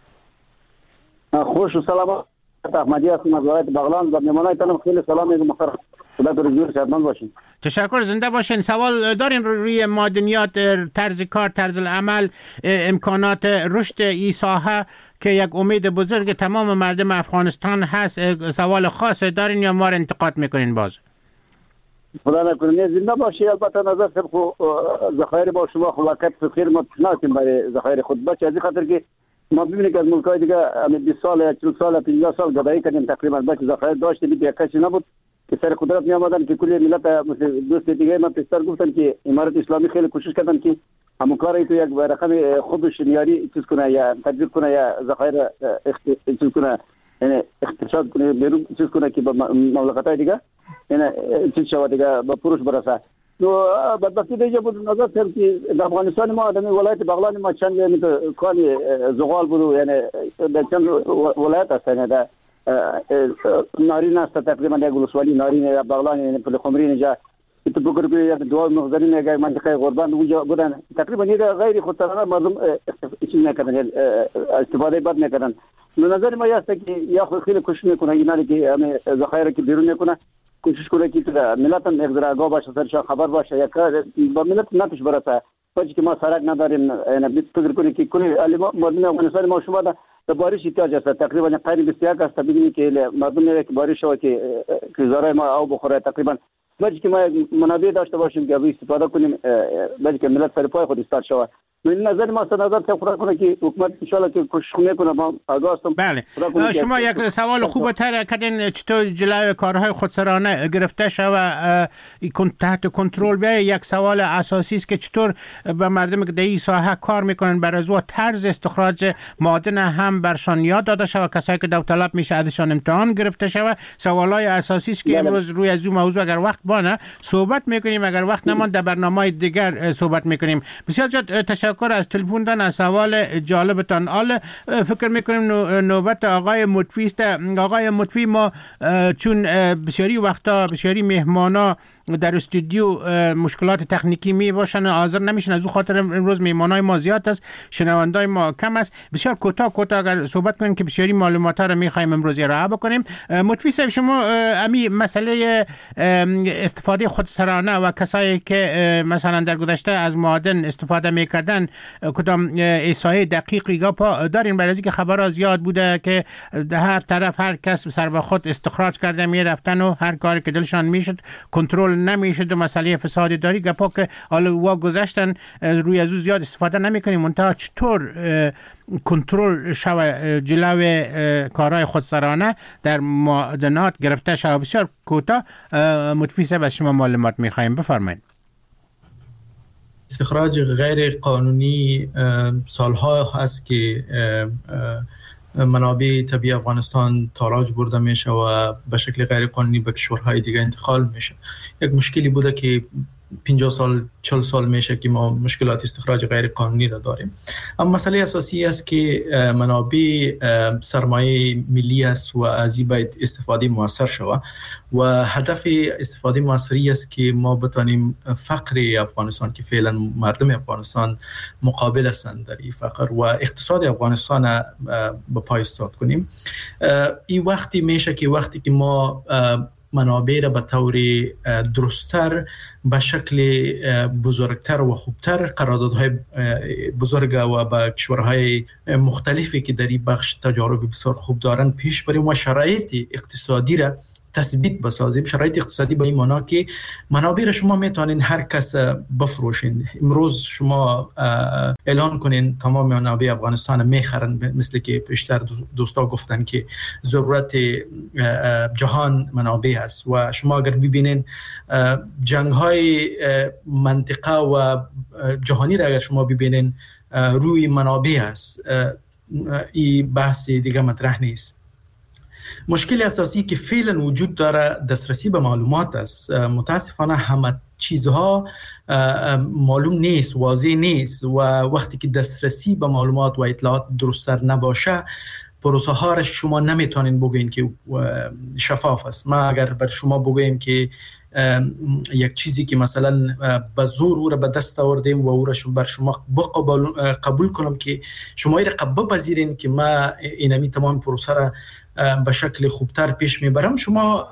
خوش و سلامت. احمدی هستم از ولایت بغلان و مهمانایتان خیلی سلام میگم محترم. خدا تو روزی شادمان باشین. تشکر، زنده باشین. سوال دارین روی معدنیات، طرز کار، طرز العمل، امکانات رشد این ساحه که یک امید بزرگ تمام مردم افغانستان هست. سوال خاص دارین یا ما رو انتقاد میکنین باز؟ خدا نکنه زنده باشی. البته نظر خب ذخایر با شما خلاقیت فکر ما تناسیم برای ذخایر خود باشه، از این خاطر که ما ببینیم که از ملک‌های دیگه بیست سال یا چهل سال پنجاه سال گدایی کردیم تقریبا باشه ذخایر داشتیم، یک کسی نبود که سر قدرت می آمدن که کلی ملت دوست دیگه ما پیشتر گفتن که امارت اسلامی خیلی کوشش کردن که همون کاری تو یک رقم خودش میاری چیز کنه یا تدبیر کنه یا ذخایر چیز کنه، یعنی اقتصاد کنه بیرون چیز کنه که با مملکت‌های دیگه یعنی چیز شود دیگه با پروش برسه. تو بدبختی دیگه بود نظر سر که در افغانستان ما در ولایت بغلان ما چند یعنی کانی زغال بود، یعنی در چند ولایت هست، یعنی در نارین است تقریبا یک ولسوالی نارین بغلان، یعنی پل خمرین اینجا تو بگو که یک دو مخزرین یک منطقه غربان اونجا بودن تقریبا غیر خودسرانه مردم چیز نکردن، استفاده بد نکردن. نظر ما است که یا خیلی کوشش میکنه اینا که همه ذخایر که بیرون میکنه کوشش کنه که ملت هم اقدار آگاه باشه، سرش خبر باشه، یا با ملت نتیش برسه. وقتی که ما سرک نداریم یعنی فکر کنه که کلی مردم افغانستان ما شما در بارش احتیاج است، تقریبا قریب بیست و یک است ببینید که مردم میره که بارش شود که زارای ما آب بخوره. تقریبا وقتی که ما منابع داشته باشیم که استفاده کنیم وقتی که ملت سر پای خود استاد شود. من نظر ما نظر تفکر کنه که حکومت ان شاء الله که کوشش میکنه ما آگاه هستم. بله. شما یک سوال خوب تر کردین چطور جلوی کارهای خودسرانه گرفته شود تحت کنترل بیاید. یک سوال اساسی است که چطور به مردم که در این ساحه کار میکنن بر از طرز استخراج معدن هم برشان یاد داده شود، کسایی که داوطلب میشه ازشان امتحان گرفته شود. سوالای اساسی است که امروز روی از این موضوع اگر وقت بانه صحبت میکنیم، اگر وقت نمان در برنامه‌های دیگر صحبت میکنیم. بسیار زیاد تشکر از تلفن دادن، از سوال جالبتان. آل فکر میکنیم نوبت آقای مطفی است. آقای مطفی، ما چون بسیاری وقتا بسیاری مهمانا در استودیو مشکلات تکنیکی می باشن حاضر نمیشن، از اون خاطر امروز مهمانای ما زیاد است، شنوندای ما کم است. بسیار کوتاه کوتاه اگر صحبت کنیم که بسیاری معلومات را میخوایم امروز ارائه بکنیم. مطفی صاحب، شما امی مسئله استفاده خودسرانه و کسایی که مثلا در گذشته از معادن استفاده میکردن کدام احصایه دقیقی گپا دارین؟ برای اینکه خبرها زیاد بوده که هر طرف هر کس سر به خود استخراج کرده میرفتن و هر کاری که دلشان میشد کنترل نمیشد و مسئله فساد داری گپا که حالا وا گذاشتن روی از زیاد استفاده نمیکنیم. منتها چطور کنترل شوه جلوی کارهای خودسرانه در معدنات گرفته شوه؟ بسیار کوتاه مطفی صاحب از شما معلومات میخوایم، بفرمایید. استخراج غیر قانونی سالها هست که منابع طبیعی افغانستان تاراج برده میشه و به شکل غیر قانونی به کشورهای دیگه انتقال میشه. یک مشکلی بوده که پنجاه سال چهل سال میشه که ما مشکلات استخراج غیر قانونی را داریم. اما مسئله اساسی است که منابع سرمایه ملی است و از این باید استفاده موثر شود و هدف استفاده موثری است که ما بتانیم فقر افغانستان که فعلا مردم افغانستان مقابل هستند در این فقر و اقتصاد افغانستان به پای استاد کنیم. این وقتی میشه که وقتی که ما منابع را به طور درست‌تر به شکل بزرگتر و خوبتر قراردادهای بزرگ و با کشورهای مختلفی که در این بخش تجارب بسیار خوب دارند پیش بریم و شرایط اقتصادی را تثبیت بسازیم. شرایط اقتصادی به این معنا که منابع را شما میتونین هر کس بفروشین. امروز شما اعلان کنین تمام منابع افغانستان میخرن، مثل که پیشتر دوستا گفتن که ضرورت جهان منابع است و شما اگر ببینین جنگ های منطقه و جهانی را اگر شما ببینین روی منابع است. این بحث دیگه مطرح نیست. مشکل اساسی که فعلا وجود داره دسترسی به معلومات است. متاسفانه همه چیزها معلوم نیست، واضح نیست و وقتی که دسترسی به معلومات و اطلاعات درست‌تر نباشه پروسه ها را شما نمیتونین بگوین که شفاف است. ما اگر بر شما بگویم که یک چیزی که مثلا به زور او را به دست آوردیم و او را بر شما قبول کنم که شما این را بپذیرین که ما اینمی تمام پروسه را به شکل خوبتر پیش میبرم، شما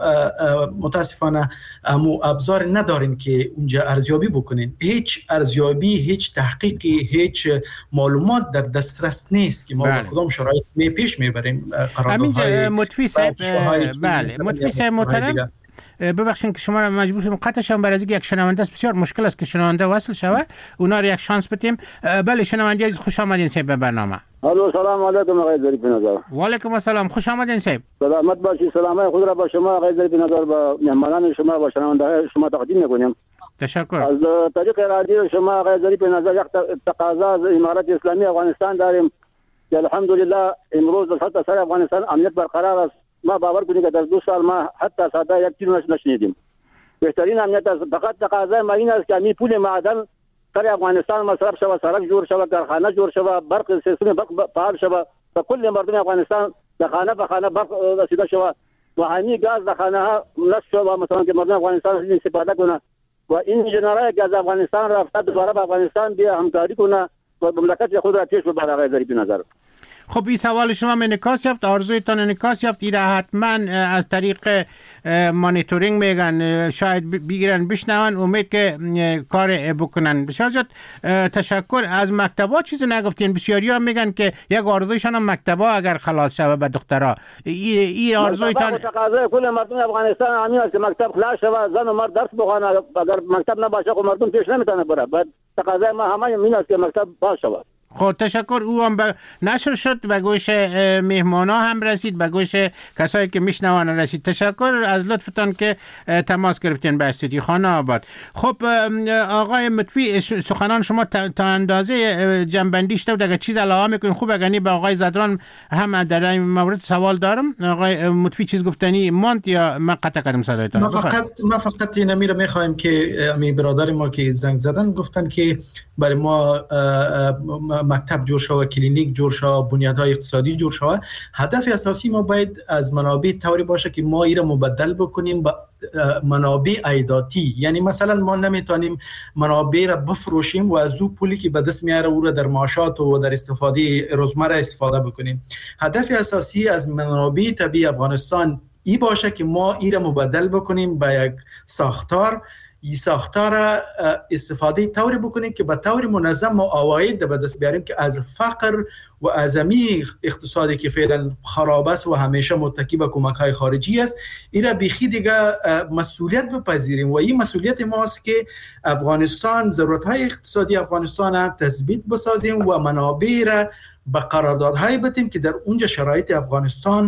متاسفانه امو ابزار ندارین که اونجا ارزیابی بکنین. هیچ ارزیابی، هیچ تحقیقی، هیچ معلومات در دسترس نیست که ما با کدام شرایط می پیش میبریم قراردادهای مطفی صاحب. بله مطفی صاحب محترم، ببخشید که شما را مجبور شدم قطع شدم برای اینکه یک شنونده است. بسیار مشکل است که شنونده وصل شود، اونا را یک شانس بدیم. بله شنونده عزیز خوش آمدین صاحب به برنامه. الو سلام علیکم آقای ظریف نظر. و علیکم السلام، خوش آمدین صاحب. سلامت باشید. سلام خود را با شما آقای ظریف نظر با مهمانان شما و شنونده شما تقدیم می‌کنیم. تشکر. از طریق رادیو شما آقای ظریف نظر یک تقاضا از امارت اسلامی افغانستان داریم که الحمدلله امروز در سطح سر افغانستان امنیت برقرار است. ما باور کنید که در دو سال ما حتی ساده یک چیز نشنیدیم. بهترین امنیت است. فقط تقاضای ما این است که می پول معدن سر افغانستان مصرف شود، سرک جور شود، کارخانه جور شود، برق سیستم برق فعال شود و کل مردم افغانستان در خانه به خانه برق رسیده شود و همین گاز در خانه ها نصب شود، مثلا که مردم افغانستان از این استفاده کنه و این جنرال گاز افغانستان رفته دوباره به افغانستان بیا همکاری کنه و مملکت خود را پیش ببره. آقای ظریف نظر خب این سوال شما انعکاس یافت، آرزویتان انعکاس یافت. این حتما از طریق مانیتورینگ میگن، شاید بگیرن بشنون، امید که کار بکنن. بسیار زیاد تشکر. از مکتبا چیزی نگفتین؟ بسیاری ها میگن که یک آرزویشان هم مکتبا اگر خلاص شود به دخترها. این آرزویتان تقاضای کل مردم افغانستان همین است که مکتب خلاص شود، زن و مرد درس بخوانند. اگر مکتب نباشه خب مردم پیش نمیتونه بره. بعد تقاضای ما همین است که مکتب باز شود. خب تشکر. او هم به نشر شد، به گوش مهمانا هم رسید، به گوش کسایی که میشنوان رسید. تشکر از لطفتان که تماس گرفتین به استودیو خانه آباد. خب آقای مطفی، سخنان شما تا اندازه جنبندی شد. اگر چیز علاوه میکنین خوب، اگر به آقای زدران هم در این مورد سوال دارم. آقای مطفی چیز گفتنی ماند یا من قطع کردم صدایتان؟ ما فقط ما فقط این امیر میخوایم که می برادر ما که زنگ زدن گفتن که برای ما مکتب جور شود، کلینیک جور شود، بنیادهای اقتصادی جور شود. هدف اساسی ما باید از منابع طوری باشه که ما این را مبدل بکنیم به منابع عایداتی. یعنی مثلا ما نمیتونیم منابع را بفروشیم و از او پولی که به دست میاره او را در معاشات و در استفاده روزمره استفاده بکنیم. هدف اساسی از منابع طبیعی افغانستان ای باشه که ما این را مبدل بکنیم به یک ساختار، این ساختار استفاده طوری بکنیم که به طور منظم و عواید به دست بیاریم که از فقر و از امی اقتصادی که فعلا خراب است و همیشه متکی به کمک‌های خارجی است، این را بیخی دیگه مسئولیت بپذیریم و این مسئولیت ماست که افغانستان ضرورت‌های اقتصادی افغانستان را تثبیت بسازیم و منابع را به قراردادهای بتیم که در اونجا شرایط افغانستان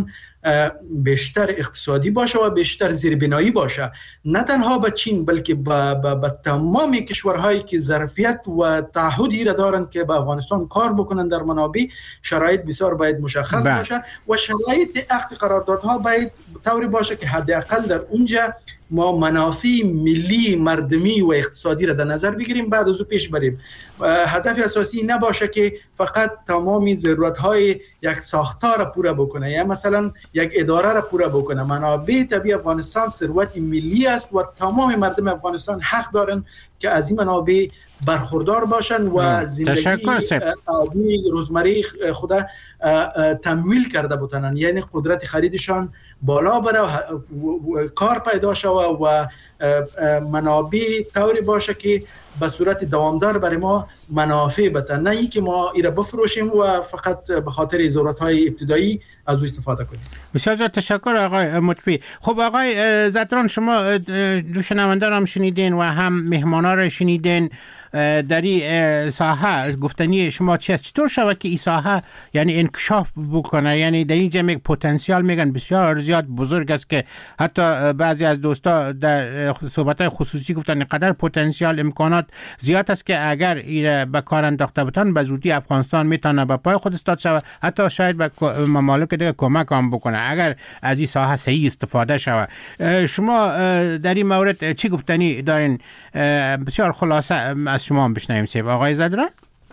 بیشتر اقتصادی باشه و بیشتر زیربنایی باشه، نه تنها به چین بلکه به تمام کشورهایی که ظرفیت و تعهدی را دارن که به افغانستان کار بکنن در منابع، شرایط بسیار باید مشخص با. باشه و شرایط عقد قراردادها باید طوری باشه که حداقل در اونجا ما منافع ملی، مردمی و اقتصادی را در نظر بگیریم، بعد از او پیش بریم. هدف اساسی نباشه که فقط تمامی ضرورت‌های یک ساختار را پوره بکنه یا مثلا یک اداره را پوره بکنه. منابع طبیعی افغانستان ثروت ملی است و تمام مردم افغانستان حق دارن که از این منابع برخوردار باشن و زندگی عادی روزمره خود تمویل کرده بتونن، یعنی قدرت خریدشان بالا بره و کار پیدا شوه و منابع طوری باشه که به صورت دوامدار برای ما منافع بده، نه اینکه ما ایره بفروشیم و فقط به خاطر ضرورت‌های ابتدایی از او استفاده کنیم. بسیار تشکر آقای مطفی. خب آقای زدران، شما دو شنونده را هم شنیدین و هم مهمانا را شنیدین. در این ساحه گفتنی شما چی است؟ چطور شود که این ساحه یعنی انکشاف بکنه؟ یعنی در این جمع پتانسیل میگن بسیار زیاد بزرگ است که حتی بعضی از دوستا در صحبت‌های خصوصی گفتن اینقدر پتانسیل امکانات زیاد است که اگر این به کار انداخته بتن به زودی افغانستان میتونه به پای خود استاد شود، حتی شاید به ممالک دیگه کمک هم بکنه اگر از این ساحه صحیح استفاده شود. شما در این مورد چی گفتنی دارین؟ بسیار خلاصه از شما هم بشنویم سیب آقای زدران.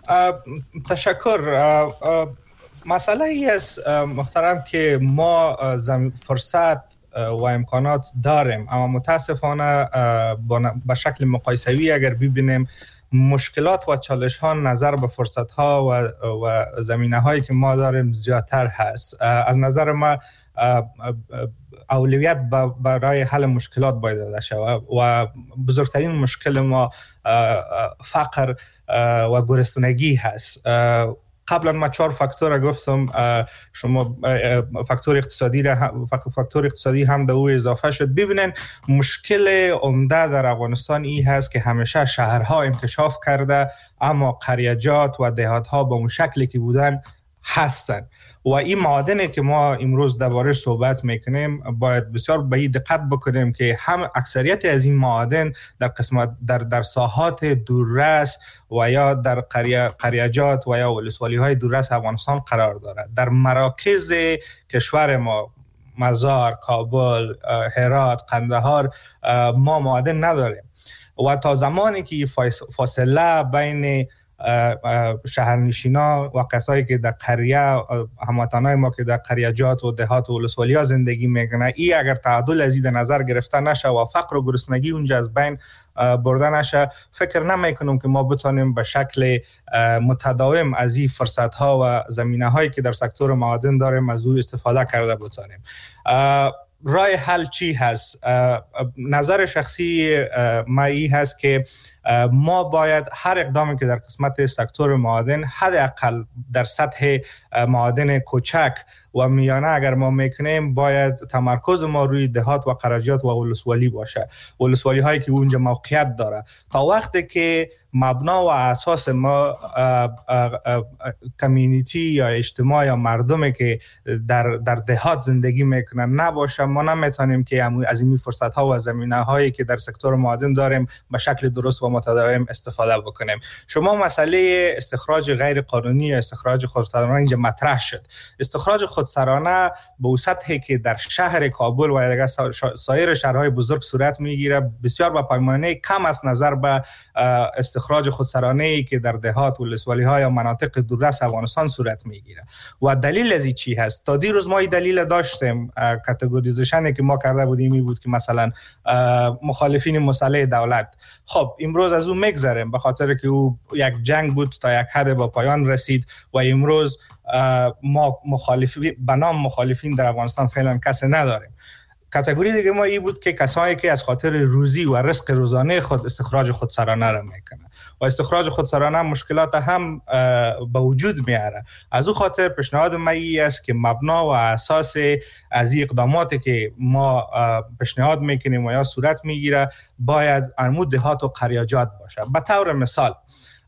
تشکر. مسئله ای است محترم که ما فرصت و امکانات داریم، اما متاسفانه به شکل مقایسوی اگر ببینیم مشکلات و چالش ها نظر به فرصت ها و, و زمینه هایی که ما داریم زیادتر هست. از نظر ما اولویت برای حل مشکلات باید داده شود و بزرگترین مشکل ما فقر و گرسنگی هست. قبلا ما چهار فاکتور گفتم، شما فاکتور اقتصادی را فاکتور اقتصادی هم در او اضافه شد. ببینن مشکل عمده در افغانستان این هست که همیشه شهرها انکشاف کرده اما قریجات و دهاتها به اون شکلی که بودن هستن و این معادنی که ما امروز درباره صحبت میکنیم باید بسیار به این دقت بکنیم که هم اکثریت از این معادن در قسمت در در ساحات دوررس و یا در قریه قریجات و یا ولسوالی های دوررس افغانستان قرار دارد. در مراکز کشور ما مزار، کابل، هرات، قندهار ما معادن نداریم و تا زمانی که فاصله بین شهرنشینا و کسایی که در قریه، هموطنای ما که در قریجات و دهات و ولسوالی ها زندگی میکنه، این اگر تعادل از این نظر گرفته نشه و فقر و گرسنگی اونجا از بین برده نشه، فکر نمیکنم که ما بتونیم به شکل متداوم از این فرصت ها و زمینه هایی که در سکتور معادن داریم از او استفاده کرده بتونیم. راه حل چی هست؟ نظر شخصی ما این هست که ما باید هر اقدامی که در قسمت سکتور معادن حداقل در سطح معادن کوچک و میانه اگر ما میکنیم باید تمرکز ما روی دهات و قریجات و ولسوالی باشه، ولسوالی هایی که اونجا موقعیت داره. تا وقتی که مبنا و اساس ما کمیونیتی یا اجتماع یا مردمی که در در دهات زندگی میکنن نباشه، ما نمیتونیم که از این فرصت ها و زمینه هایی که در سکتور معادن داریم به شکل درست و متداوم استفاده بکنیم. شما مسئله استخراج غیر قانونی یا استخراج خودسرانه اینجا مطرح شد. استخراج خودسرانه به سطحی که در شهر کابل و دیگر سایر شهرهای بزرگ صورت میگیره بسیار با پیمانه کم از نظر به استخراج خودسرانه‌ای که در دهات و ولسوالی ها یا مناطق دوررس افغانستان صورت میگیره. و دلیل از این چی هست؟ تا دیروز ما این دلیل داشتیم. کاتگوریزیشنی که ما کرده بودیم این بود که مثلا مخالفین مسلح دولت. خب امروز از اون میگذریم به خاطر که او یک جنگ بود تا یک حد با پایان رسید و امروز ما مخالفین به نام مخالفین در افغانستان فعلا کسی نداریم. کاتگوری دیگه ما این بود که کسایی که از خاطر روزی و رزق روزانه خود استخراج خودسرانه را میکنه و استخراج خودسرانه مشکلات هم به وجود میاره. از او خاطر پیشنهاد ما این است که مبنا و اساس از این اقداماتی که ما پیشنهاد میکنیم و یا صورت میگیره باید عمود دهات و قریجات باشه. به طور مثال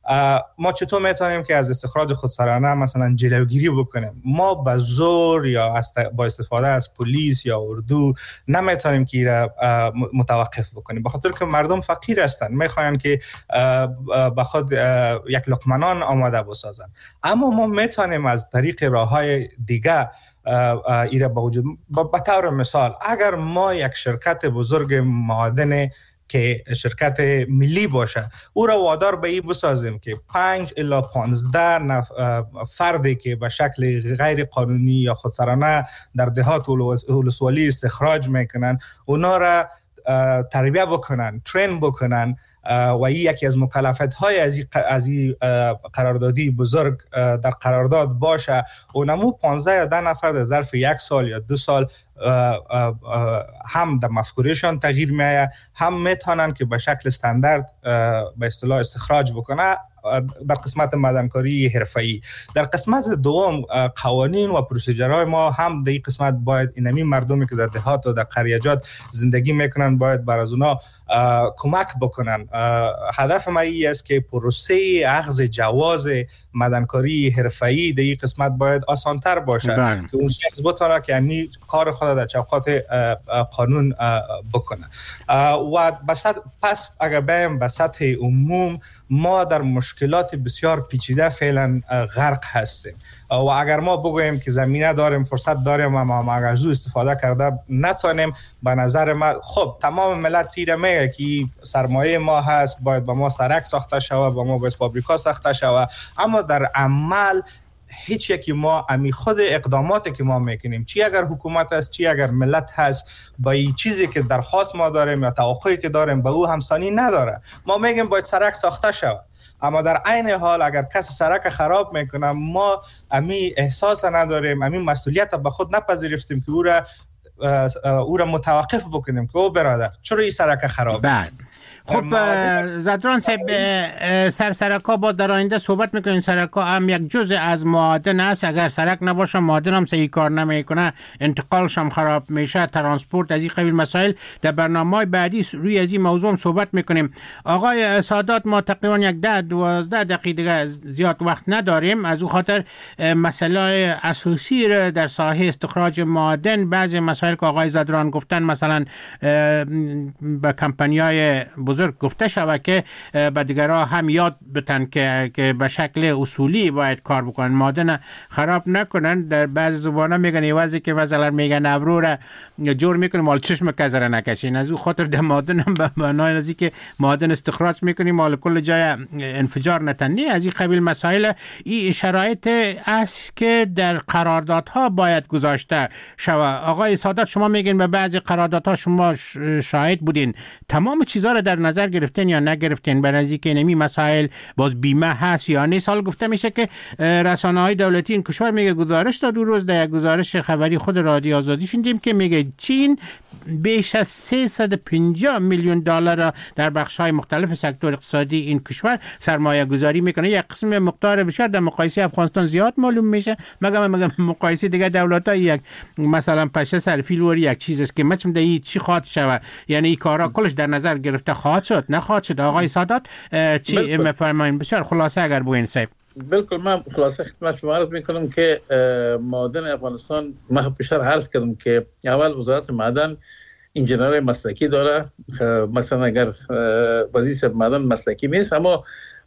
ما چطور میتونیم که از استخراج خودسرانه مثلا جلوگیری بکنیم؟ ما با زور یا با استفاده از پلیس یا اردو نمیتونیم که را متوقف بکنیم، بخاطر که مردم فقیر هستند، میخواین که به خود یک لقمه آماده بسازن. اما ما میتونیم از طریق راههای دیگه ایره با وجود. به طور مثال اگر ما یک شرکت بزرگ معادن که شرکت ملی باشه او را وادار به این بسازیم که پنج الی پانزده فردی که به شکل غیر قانونی یا خودسرانه در دهات ولسوالی استخراج میکنن اونا را تربیه بکنن، ترین بکنن و این یکی از مکلفیت های از این قراردادی بزرگ در قرارداد باشه و نمو پانزده یا ده نفر در ظرف یک سال یا دو سال هم در مفکورشان تغییر میآید، هم میتونن که به شکل استاندارد به اصطلاح استخراج بکنه در قسمت معدنکاری حرفه‌ای. در قسمت دوم قوانین و پروسیجرهای ما هم در این قسمت باید اینمی مردمی که در دهات و در قریجات زندگی میکنن باید بر از اونا کمک بکنن. هدف ما این است که پروسه اخذ جواز معدنکاری حرفه‌ای در این قسمت باید آسان‌تر باشه بله. که اون شخص بتونه که یعنی کار خود در چوکات قانون بکنه. و بسط پس اگر بیم به سطح عموم ما در مشکلات بسیار پیچیده فعلا غرق هستیم و اگر ما بگوییم که زمینه داریم، فرصت داریم و ما اگر زو استفاده کرده نتونیم، به نظر من خب تمام ملت تیره میگه که سرمایه ما هست، باید با ما سرک ساخته شود، با ما باید فابریکا ساخته شود، اما در عمل هیچ یکی ما امی خود اقداماتی که ما میکنیم، چی اگر حکومت است چی اگر ملت هست، با این چیزی که درخواست ما داریم یا توقعی که داریم با او همسانی نداره. ما میگیم باید سرک ساخته شود، اما در عین حال اگر کسی سرک خراب میکنه ما امی احساس نداریم، امی مسئولیت به خود نپذیرفتیم که او را او را متوقف بکنیم که او برادر چرا این سرک خراب بعد خب زدران صاحب سر سرکا با در آینده صحبت میکنین. سرکا هم یک جزء از معادن است، اگر سرک نباشه معادن هم صحیح کار نمیکنه، انتقالش هم خراب میشه، ترانسپورت، از این قبیل مسائل. در برنامه‌های بعدی روی از این موضوع هم صحبت میکنیم. آقای سادات ما تقریبا یک ده دوازده دقیقه زیاد وقت نداریم، از او خاطر مسئله اساسی را در ساحه استخراج معادن، بعضی مسائل که آقای زدران گفتن مثلا به کمپانی‌های بزرگ گفته شود که به دیگرها هم یاد بتن که که به شکل اصولی باید کار بکنن، معادن خراب نکنن. در بعض زبانا میگن ایوازی که مثلا میگن ابرو را جور میکنیم مال چشم کزره نکشین، از او خاطر در معادن هم به معنای نزی که معادن استخراج میکنیم مال کل جای انفجار نتنی. از این قبیل مسائل این شرایط است که در قراردادها باید گذاشته شود. آقای سادات شما میگین به بعضی قراردادها شما شاهد بودین، تمام چیزا را در نظر گرفتین یا نگرفتین؟ برای که نمی مسائل باز بیمه هست یا نه؟ سال گفته میشه که رسانه‌های دولتی این کشور میگه گزارش داد، دو روز در یک گزارش خبری خود رادیو آزادی شنیدیم که میگه چین بیش از سیصد و پنجاه میلیون دلار را در بخش‌های مختلف سکتور اقتصادی این کشور سرمایه گذاری میکنه. یک قسم مقدار بسیار در مقایسه افغانستان زیاد معلوم میشه، مگه مگه مقایسه دیگه دولت‌ها یک مثلا پشه سرفیل ور یک چیز است که مچم دهی چی خواهد شود، یعنی این کارا کلش در نظر گرفته خواهد شد نخواهد شد. آقای سادات چی میفرمایید؟ بسیار خلاصه اگر بگوین صاحب. بالکل من خلاصه خدمت شما عرض میکنم که معادن افغانستان ما پیشتر عرض کردم که اول وزارت معدن انجینرهای مسلکی داره، مثلا اگر وزیر معدن مسلکی نیست اما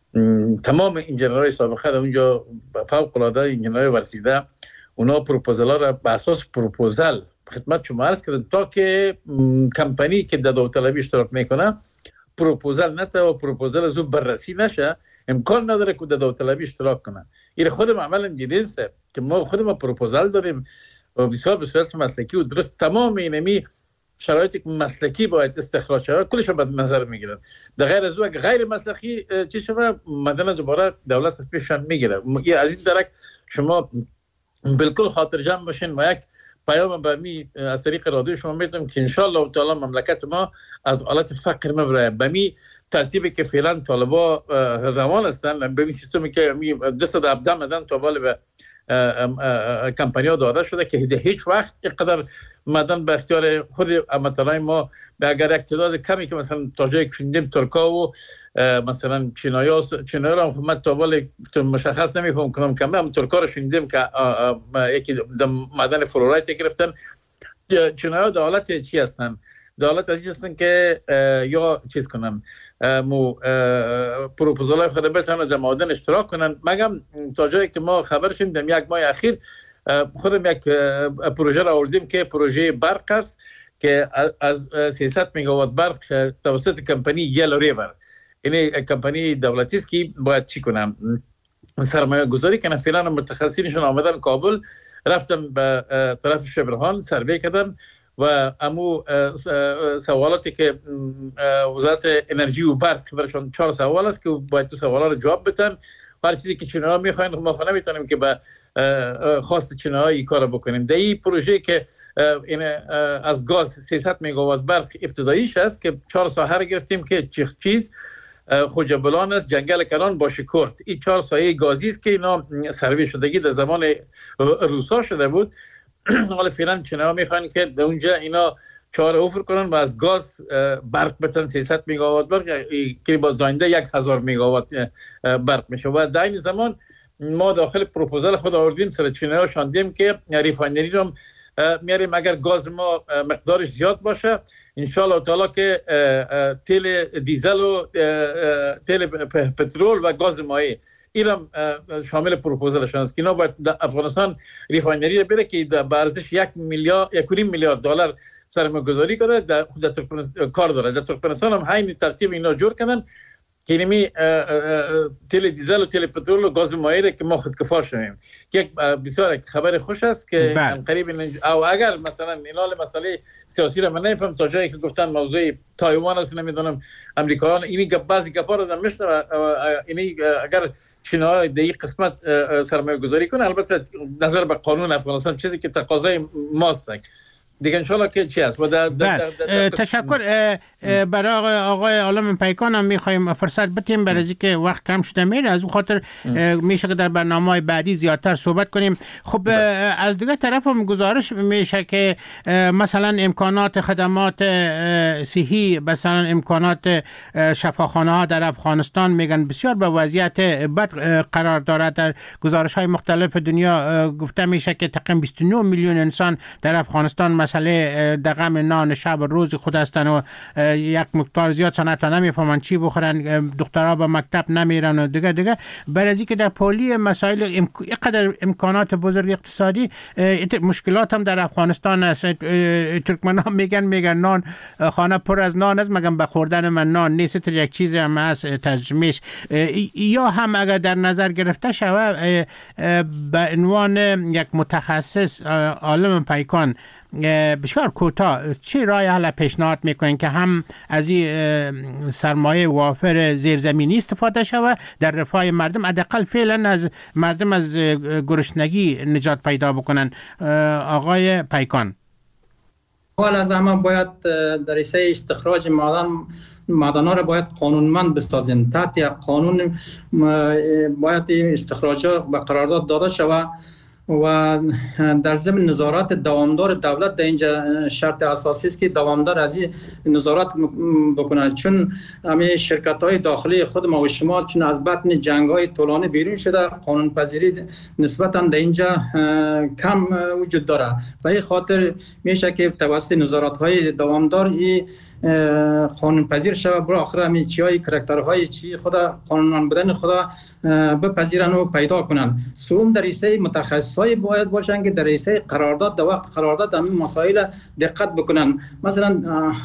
تمام انجینرهای سابقه در اونجا فوق العاده انجینرهای ورزیده، اونا پروپوزال ها را به اساس پروپوزال خدمت شما عرض کردم تا که کمپانی که در داوطلبی اشتراک میکنه پروپوزال نته و پروپوزال از اون بررسی نشه، امکان نداره که در داوطلبی اشتراک کنن. این خودم عملا دیدیم سه که ما خودم پروپوزال داریم و بسیار به صورت مسلکی و درست تمام اینمی شرایطی که مسلکی باید استخراج شود کلش رو به نظر میگیرن. در غیر از اون غیر مسلکی چی شود مدن دوباره دولت از پیششان میگیره. از این درک شما بالکل خاطر جمع باشین و یک پیام به می از طریق رادیو شما میتونم که انشالله تعالی مملکت ما از حالت فقر مبره به می ترتیبی که فعلا طالبا روان هستن، به می سیستمی که می دست هفده مدن تا بالا به کمپانی‌ها داده شده که هیچ وقت اینقدر معدن به اختیار خود امتلای ما به اگر اقتدار کمی که مثلا تاجیک شنیدیم ترکا و مثلا چینایا چینایا هم من تا ولی مشخص نمیفهم کنم کم هم ترکا رو شنیدیم که یکی معدن فلورایت گرفتن. چینایا در حالت چی هستن؟ در حالت ازی هستن که یا چیز کنن مو پروپوزال خود بتونن در معدن اشتراک کنن. مگم تا جایی که ما خبر شدیم در یک ماه اخیر خودم یک پروژه را آوردیم که پروژه برق است که از سیصد مگاوات برق توسط کمپانی یلو ریور، این کمپانی دولتی است که باید چی کنم سرمایه گذاری کنن. فعلا متخصصینشون آمدن کابل، رفتم به طرف شبرهان سروی کردن و امو سوالاتی که وزارت انرژی و برق برشان چهار سوال است که باید تو سوالا رو جواب بدن. هر چیزی که چینی‌ها میخواین ما خود نمیتونیم که به خواست چینی‌ها این کارو بکنیم. در این پروژه که این از گاز سیصد مگاوات برق ابتداییش است که چهار ساحه رو گرفتیم که چیز خوجبلان است، جنگل کنان با شکرت. این چهار سایه گازی است که اینا سروی شدگی در زمان روسا شده بود. حالا فعلا چینی‌ها میخوان که در اونجا اینا چهار اوفر کنن و از گاز برق بتن سیصد مگاوات برق که باز داینده یک هزار مگاوات برق میشه. و در این زمان ما داخل پروپوزال خود آوردیم سر چینی‌ها شاندیم که ریفاینری رو میاریم اگر گاز ما مقدارش زیاد باشه انشالله تعالی که تیل دیزل و تیل پترول و گاز مایع اینا شامل پروپوزالشون است که اینا باید افغانستان ریفاینری بره که به ارزش یک میلیارد یک و نیم میلیارد دلار سرمایه‌گذاری کنه در کار داره. در ترکمنستان هم همین ترتیب اینا جور کردن که اینمی تیل دیزل و تیل پترول و گاز مایع که ما خودکفا شویم. یک بسیار خبر خوش است که قریب او اگر مثلا اینال مسئله سیاسی رو من نمیفهم تا جایی که گفتن موضوع تایوان است نمیدونم امریکایان اینی بعضی گپا رو دارن میشنم اینی اگر چین‌ها در این قسمت سرمایه گذاری کنه البته نظر به قانون افغانستان چیزی که تقاضای ماست دیگه انشالله که چی است. و در در در در تشکر. برای آقای, آقای عالم پیکان هم میخوایم فرصت بدیم برای از اینکه وقت کم شده میره، از اون خاطر میشه که در برنامه‌های بعدی زیادتر صحبت کنیم. خب از دیگه طرف هم گزارش میشه که مثلا امکانات خدمات صحی، مثلا امکانات شفاخانه ها در افغانستان میگن بسیار به وضعیت بد قرار دارد. در گزارش های مختلف دنیا گفته میشه که تقریبا بیست و نه میلیون انسان در افغانستان مسئله در غم نان شب و روز خود هستن و یک مقدار زیاد سنتا نمیفهمن چی بخورن، دخترها به مکتب نمیرن و دیگه دیگه. برای اینکه در پولی مسائل اینقدر امکانات بزرگ اقتصادی مشکلات هم در افغانستان است. ترکمنان میگن میگن نان خانه پر از نان است مگم به خوردن من نان نیست، یک چیز هم از ترجمهش. یا هم اگر در نظر گرفته شود به عنوان یک متخصص عالم پیکان بسیار کوتاه چه رای حل پیشنهاد میکنین که هم از این سرمایه وافر زیرزمینی استفاده شود در رفاه مردم، حداقل فعلا از مردم از گرسنگی نجات پیدا بکنن؟ آقای پیکان. اول از همه باید در حیث استخراج معدن معدن‌ها را باید قانونمند بسازیم. تحت یک قانون باید استخراجات به قرارداد داده شود و در ضمن نظارت دوامدار دولت در اینجا شرط اساسی است که دوامدار از این نظارت بکنه، چون همه شرکت‌های داخلی خود ما و شما چون از بطن جنگ‌های طولانی بیرون شده قانون پذیری نسبتاً در اینجا کم وجود داره. به این خاطر میشه که توسط نظارت‌های دوامدار این قانون پذیر شود برای آخر همین چیای کاراکترهای چی خدا قانونمند بودن خدا بپذیرن و پیدا کنن. سوم در حیث متخصصای باید باشن که در حیث قرارداد در وقت قرارداد همین مسائل دقت بکنن. مثلا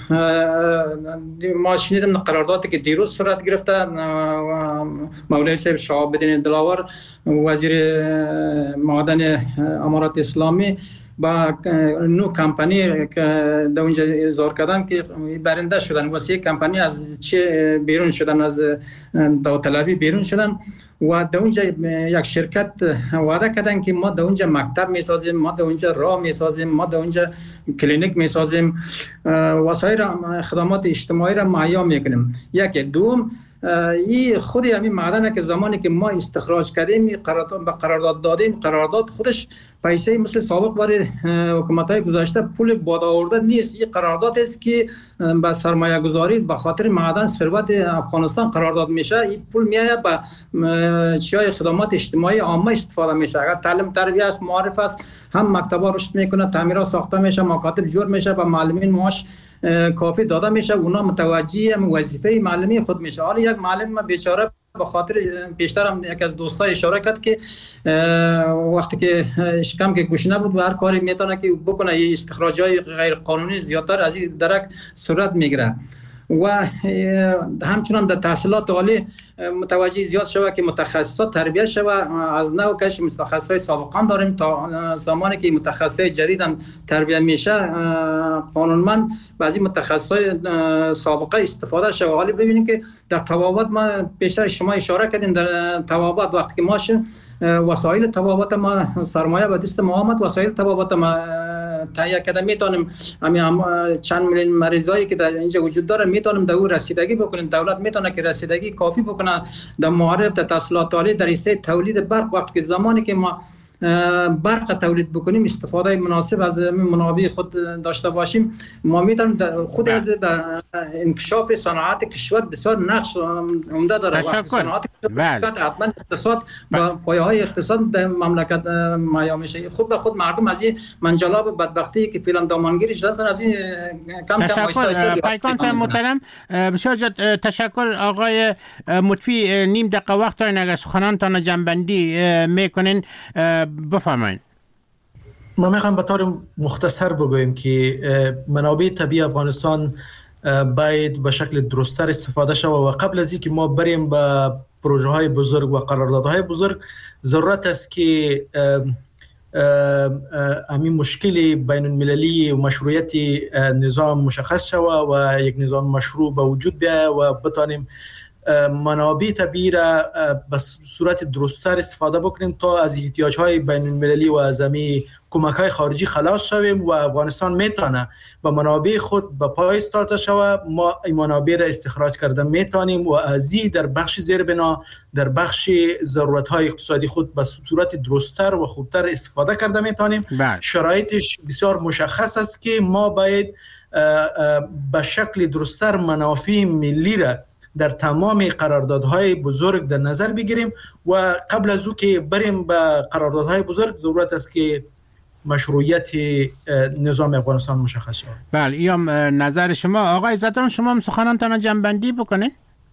ما شنیدم قراردادی که دیروز صورت گرفته مولوی صاحب شهاب دلاور وزیر معدن امارات اسلامی با نو کمپانی که در اونجا اظهار کردن که برنده شدن و سه کمپانی از چه بیرون شدن، از داوطلبی بیرون شدن و در اونجا یک شرکت وعده کردن که ما در اونجا مکتب میسازیم، ما در اونجا راه میسازیم، ما در اونجا کلینیک میسازیم، وسایل خدمات اجتماعی را مهیا میکنیم. یک دوم این خود همین معدنه که زمانی که ما استخراج کردیم قرارداد به قرارداد دادیم، قرارداد خودش پیسه مثل سابق برای حکومت‌های گذشته پول باد آورده نیست. این قرارداد است که به سرمایه گذاری به خاطر معدن ثروت افغانستان قرارداد میشه. این پول میاد به چیای خدمات اجتماعی عامه استفاده میشه. اگر تعلیم تربیت است، معارف است، هم مکتبا رشد میکنه، تعمیرات ساخته میشه، مکاتب جور میشه، به معلمین معاش کافی داده میشه، اونا متوجه وظیفه معلمی خود میشه. حالا یک معلم بیچاره به خاطر بیشتر هم یک از دوستای اشاره کرد که وقتی که شکم که گوشنه بود و هر کاری میتونه که بکنه، یه استخراجای غیر قانونی زیادتر از این درک صورت میگیره و همچنان در تحصیلات عالی متوجه زیاد شوه که متخصصات تربیت شوه. از نو کش متخصصای سابقان داریم تا زمانی که متخصصای جدید هم تربیت میشه قانونمند بعضی متخصصای سابقه استفاده شوه. حالی ببینید که در طبابت ما بیشتر شما اشاره کردین، در طبابت وقتی که ما وسایل طبابت ما سرمایه به دست ما آمد، وسایل طبابت ما تهیه کرده میتونیم همین چند میلیون مریضایی که در اینجا وجود داره میتونیم در او رسیدگی بکنیم. دولت میتونه که رسیدگی کافی بکنه در معارف، در تحصیلات عالی، در حصه تولید برق. وقتی که زمانی که ما برق تولید بکنیم، استفاده مناسب از منابع خود داشته باشیم، ما میتونیم خود از انکشاف صنعت کشور بسیار نقش عمده داره. وقتی صنعت کشور حتما اقتصاد با پایه‌های اقتصاد در مملکت مایا میشه. خود به خود مردم از این منجلاب بدبختی که فعلا دامنگیری شدن از این کم کم تشکر پیکان صاحب محترم، بسیار زیاد تشکر. آقای مطفی نیم دقیقه وقت دارین، اگر سخنانتان جنبندی میکنین بفرمایید. ما میخوایم به طور مختصر بگویم که منابع طبیعی افغانستان باید به شکل درست‌تر استفاده شود و قبل از اینکه ما بریم به پروژه های بزرگ و قراردادهای بزرگ، ضرورت است که همین مشکل بین المللی و مشروعیت نظام مشخص شود و یک نظام مشروع به وجود بیاید و بتانیم منابع طبیعی را به صورت درست‌تر استفاده بکنیم تا از احتیاج‌های بین المللی و از همین کمک‌های خارجی خلاص شویم و افغانستان میتونه به منابع خود به پای استاده شود. ما این منابع را استخراج کرده میتونیم و از این در بخش زیربنا، در بخش ضرورت‌های اقتصادی خود به صورت درست‌تر و خوبتر استفاده کرده میتونیم. شرایطش بسیار مشخص است که ما باید به شکل درست‌تر منافع ملی را در تمام قراردادهای بزرگ در نظر بگیریم و قبل از او که بریم به قراردادهای بزرگ ضرورت است که مشروعیت نظام افغانستان مشخص شود. بله، ایام نظر شما. آقای زدران، شما هم سخنانتان جنبندی بکنین.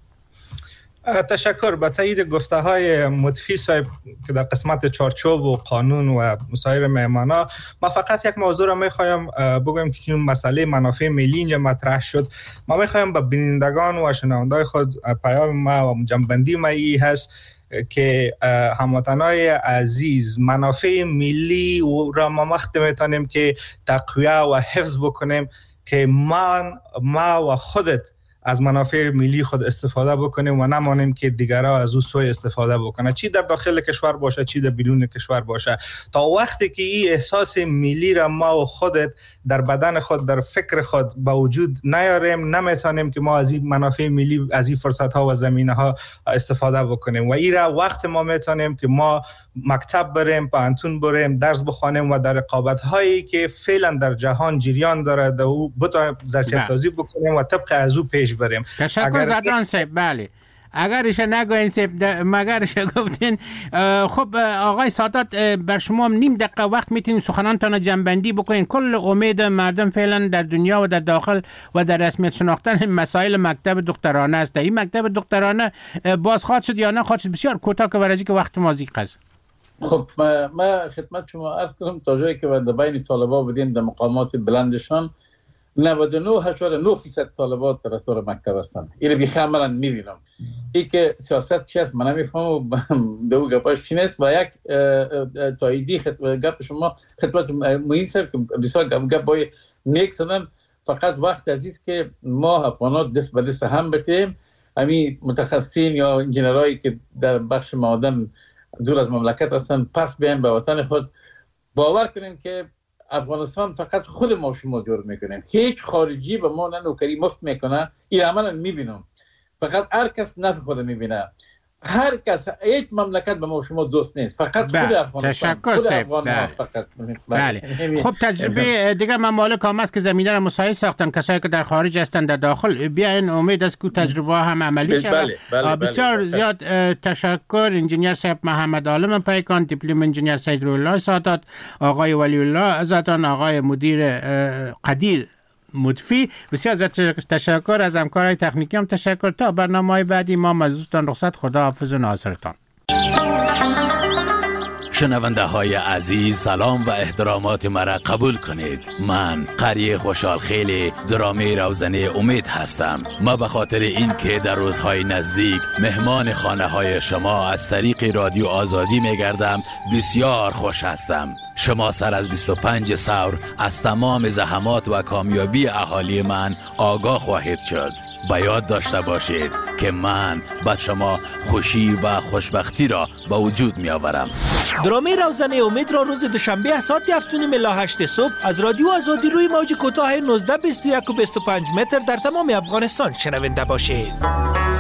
تشکر. با تایید گفته های مطفی صاحب که در قسمت چارچوب و قانون و مسائل میمانا، ما فقط یک موضوع را میخوایم بگویم که چون مسئله منافع ملی اینجا مطرح شد، ما میخوایم با بینندگان و شنوندگان خود پیام ما و جنبندی ما ای هست که هموطنای عزیز، منافع ملی را ما وقت میتونیم که تقویه و حفظ بکنیم که من ما و خودت از منافع ملی خود استفاده بکنیم و نمانیم که دیگرها از او سوء استفاده بکنه، چی در داخل کشور باشه چی در بیرون کشور باشه. تا وقتی که این احساس ملی را ما و خودت در بدن خود، در فکر خود به وجود نیاریم، نمیتونیم که ما از این منافع ملی، از این فرصت ها و زمینه ها استفاده بکنیم. و این را وقت ما میتونیم که ما مکتب بریم، پانتون بریم، درس بخوانیم و در رقابت هایی که فعلا در جهان جریان داره در او بتونیم ظرفیت سازی بکنیم و طبق از او پیش بریم. تشکر زدران صاحب. بله، اگرش نگوین صاحب مگرش گفتین. خب آقای سادات، بر شما هم نیم دقیقه وقت میتونید سخنانتان جنبندی بکنین. کل امید مردم فعلا در دنیا و در داخل و در رسمیت شناختن مسائل مکتب دکترانه است. این مکتب دکترانه باز خواهد شد یا نه خواهد شد؟ بسیار کوتاه که برای که وقت ما زیق است. خب ما خدمت شما عرض کنم تا جایی که در بین طالبا بودین در مقامات بلندشان نود و نه اشاره نه درصد طالبات طرفدار مکتب هستند. اینو بیخملا میبینم. این که سیاست چی است من نمیفهمم، دو گپاش چی است. و یک تاییدی گپ شما خدمت معین صاحب که بسیار گپ بای نیک زدن. فقط وقت عزیز که ما افغانات دست به دست هم بتیم، همین متخصصین یا انجینرایی که در بخش معادن دور از مملکت هستن پس بیایم به وطن خود. باور کنیم که افغانستان فقط خود ما شما جور میکنیم، هیچ خارجی به ما نه نوکری مفت میکنه. این عملا میبینم فقط هر کس نفع خود میبینه. هر کس، هیچ مملکت به ما شما دوست نیست، فقط خود افغانستان. تشکر سیب. فقط بله. خب تجربه دیگه ممالک هم است که زمینه را مساعد ساختن، کسایی که در خارج هستند در داخل بیاین، امید است که تجربه هم عملی شود. بله. بله. بسیار بله. زیاد تشکر. انجینیر صاحب محمد عالم پیکان، دیپلم انجینیر سید روح‌الله سادات، آقای ولی الله عزتان، آقای مدیر قدیر مدفی، بسیار از تشکر. از همکارای تکنیکی هم تشکر. تا برنامه‌های بعدی ما مزودتان رخصت. خدا حافظ و ناصرتان. شنونده های عزیز، سلام و احترامات مرا قبول کنید. من قری خوشحال خیلی درامه روزنه امید هستم. ما به خاطر این که در روزهای نزدیک مهمان خانه های شما از طریق رادیو آزادی میگردم بسیار خوش هستم. شما سر از بیست و پنج سور از تمام زحمات و کامیابی اهالی من آگاه خواهید شد. به یاد داشته باشید که من به شما خوشی و خوشبختی را به وجود می آورم. درامه روزنه امید را روز دوشنبه ساعت هفت و نیم الی هشت صبح از رادیو آزادی روی موج کوتاه نوزده بیست و یک و بیست و پنج متر در تمام افغانستان شنونده باشید.